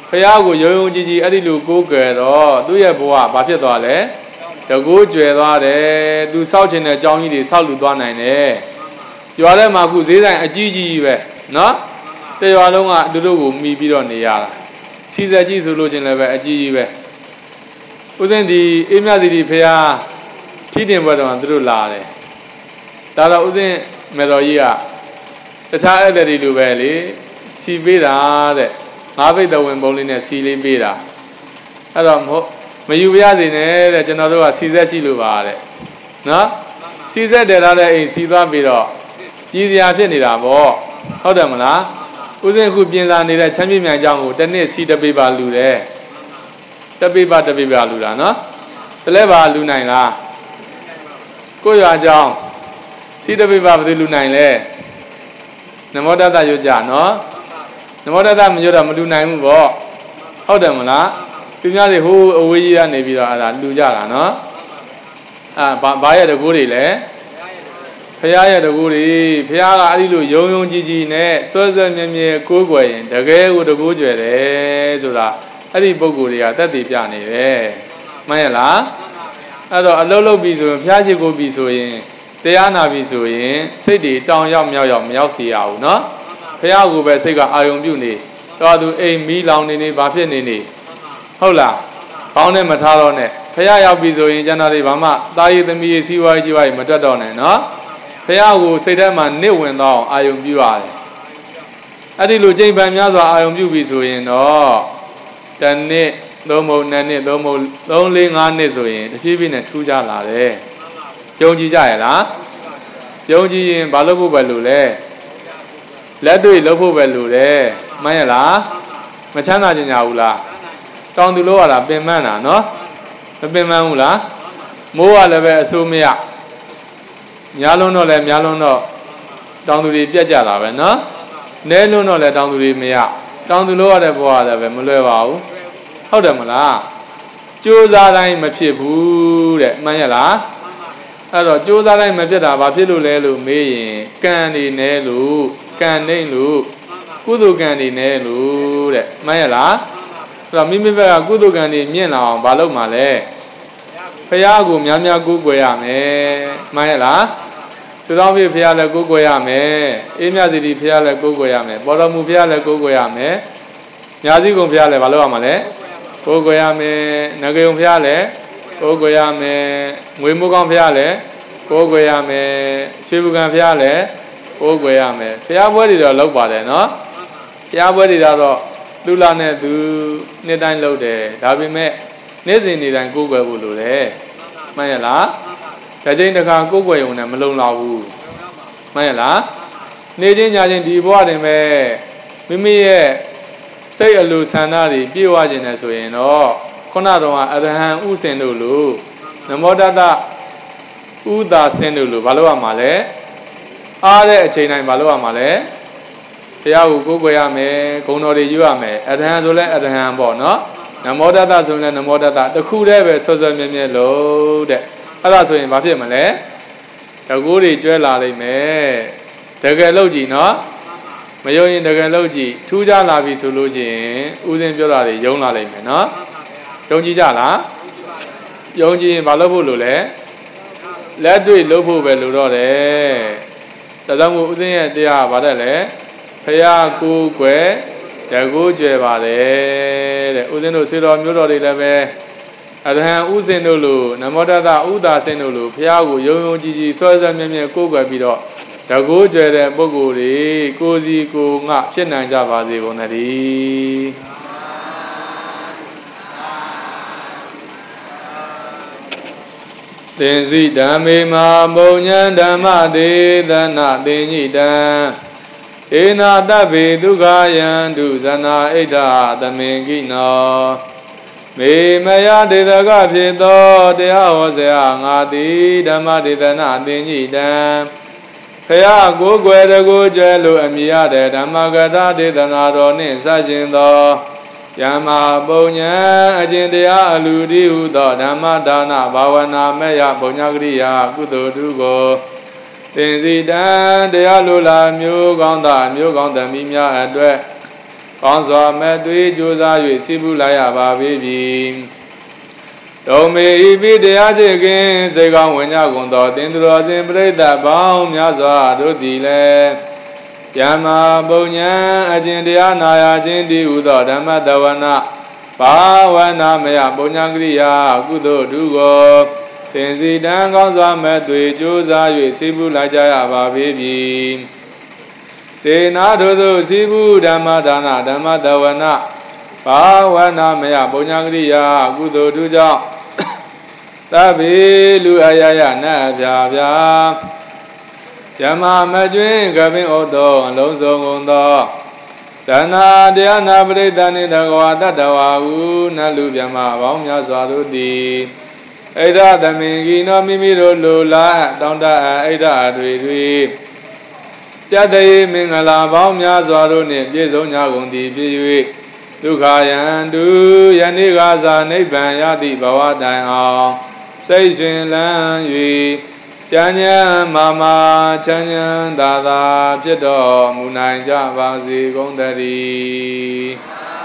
S1: Fayago Yon Gigi Adilu Google, do ya boa, Bapia, the good jewel, do South in a Johnny, South Ludan. You are a Maguzi and a Gigi, no? They are long at Dudu, me be on the yard. See the Jesus losing level a Gigi. Within the Imadi Paya, Tidian were on Drew Lade. Dada Udin Meloia, the child that he do valley, see Vida, Mavi the Wimbolin, Silly Vida. Adam, may you be adding a general Caesar Chiluvare. No? Caesar the other is Siva Biro. Gizia Penida, Hodamana, Udin who be landed at Champion Jango, then they see the Biba Lude. The Biba Luda, no? The Leva Lunaina. Go your John. See the Biba of the Lunaine. Namoda Yuja, no? Namoda Muda Mudunaim walk. Hodamana, Pinali who away and Nevida Luja, no? Buy the goody, eh? Paya the Guri, Pia Alilu, Yon Gigi, ne, Southern Meme, Kugway, the gay with the Buja, Zula, Adi Boguria, that the piani, Mayala, a lolo biso, Piaji go biso in, Diana biso in, City, down Yam Yausia, no? Pia go by Sega Iron Beauty, Radu a me long in it, Bafini. Hola, found a matalone, Paya biso in January Bama, die the me CYGY Matadone, no? Payago say that man new and all I am you are. I did look Jane Bamaza, I am you be so in all. Then ne, no more nanny, no more lonely on this way, the Pibin and Tujala. Yoji Jala Yoji in Balobu Balule. Let do it lobo Balule. Mayala Machana Jinaula. Down the lower, Bemana, no? The Bemana Moa Leve Sumia. Yalono le Yalono down to the Piajala, no? Neluno le down to the Mia, down to lower the board of a Muleva. How the Mala? Josa in Machibu, Mayala. Hello, Josa in Majeda, Bapilu Lelu, me, Candy Nelu, Canelu, Kudu Candy Nelu, Mayala. From Mimiva, Kudu Candy, Miena, Balo Male. Payago, Yamia Guguayame, Mayala. So don't be Piala Guguayame, Emia di Piala Guguayame, Boramu Piala Guguayame, Yazigo Piala Valuamale, Guguayame, Nagayum Piale, Guguayame, Wimugan Piale, Guguayame, Shibugan Piale, Guguayame. Pia body the low body, no? Pia body the Lula ne do Nedan loade, Dabime, Nezin and Google Bulu, Mayala. The Jane can go away on a Malone Law. Mayala Nadine Yajin di board me. Mimi say a Lusanari, be watching as we know. Conado at the hand Usenulu. The Modada Uda Senulu, Valua Male. Are there a chain and Valua Male? Piau Guguayame, Conori Uame, at the hand to let at the hand born, no? The Modada Zuna, the Modada, the cool ever so the Mimi load. That's when Bapimale, the goody jewel, me, the Galogi, no? Mayoin the Galogi, two Jalabi solution, Udin Biolari, Yona Lame, no? Yonji Jala, Yonji Balabulule, let do it Lobo Belure, the Lamu Udin, they are Badale, Paya Gugwe, the Guje Vale, Udino Siro Murari Leve. Adhan Usenulu, Namodada Uda Senulu, Piago, Yon Gigi, Soza Meme, Koga Bido, the Goja, Boguri, Kozi, Ko, Chenan Java, the Bonari. Then see Damima, Bonyan, Damade, Dana, Denida, Ena Davi, Dugayan, Duzana, Eda, the Mengina. Me maya de the Gapito, the Aosea, Dama de the Nadinida. Paya go where the good jello and Miade, Damagada de the Nadon, Sajindo, Yama Bonya, Agendia, Aludi, Udo, Damadana, Bawana, Maya, Bonyagria, Gudo Dugo. Then the Dan, the Alula, Mugonda, Mimia, and ကောင်းစွာမဲ့သွေးကြိုးစား၍စီးပူးလိုက်ရပါပေပြီဒုံမေဤပိတရားချေခင်စေကောင်းဝင်ကြကုန်သောသင်္သူတော်စဉ်ပရိသတ်ပေါင်းများစွာတို့သည်လည်းယမပုံညာအကျင့်တရားနာရခြင်းတည်ဟူသောဓမ္မတဝနာဘာဝနာမယပုံညာကရိယာကုသိုလ်ဒုကိုသင်စီတံကောင်းစွာမဲ့သွေကြိုးစား၍စီးပူးလိုက်ကြရပါပေပြီသေနာတို့သို့စီးပူးဓမ္မဒါနဓမ္မတဝနာဘာဝနာမယပုံညာကရိယာကုသိုလ်ဒုကြောင့်သဗ္ဗေလူအယယနတ်ဗျာဗျာယမမကျွင်းကပင်ဩသောအလုံးစုံကုန်သောသန္နာတရားနာပရိသတ်နှင့်တကွာတတ္တဝါဟုနတ်လူမြမပေါင်းများစွာတို့သည်ဣဒ္ဓသမင်ကြီးနောမိမိတို့လိုလားတောင်းတဣဒ္ဓအတွေကြတရေမင်္ဂလာပေါင်းများစွာတို့နှင့်ပြည့်စုံကြကုန်သည်ဖြစ်၍ဒုက္ခယံတုယနေ့ကသာနိဗ္ဗာန်ရသည့်ဘဝတိုင်အောင်စိတ်ရှင်လန်း၍ကျမ်းဉာဏ်မာမာချမ်းဉာဏ်သာသာဖြစ်တော်မူနိုင်ကြပါစေကုန်သတည်း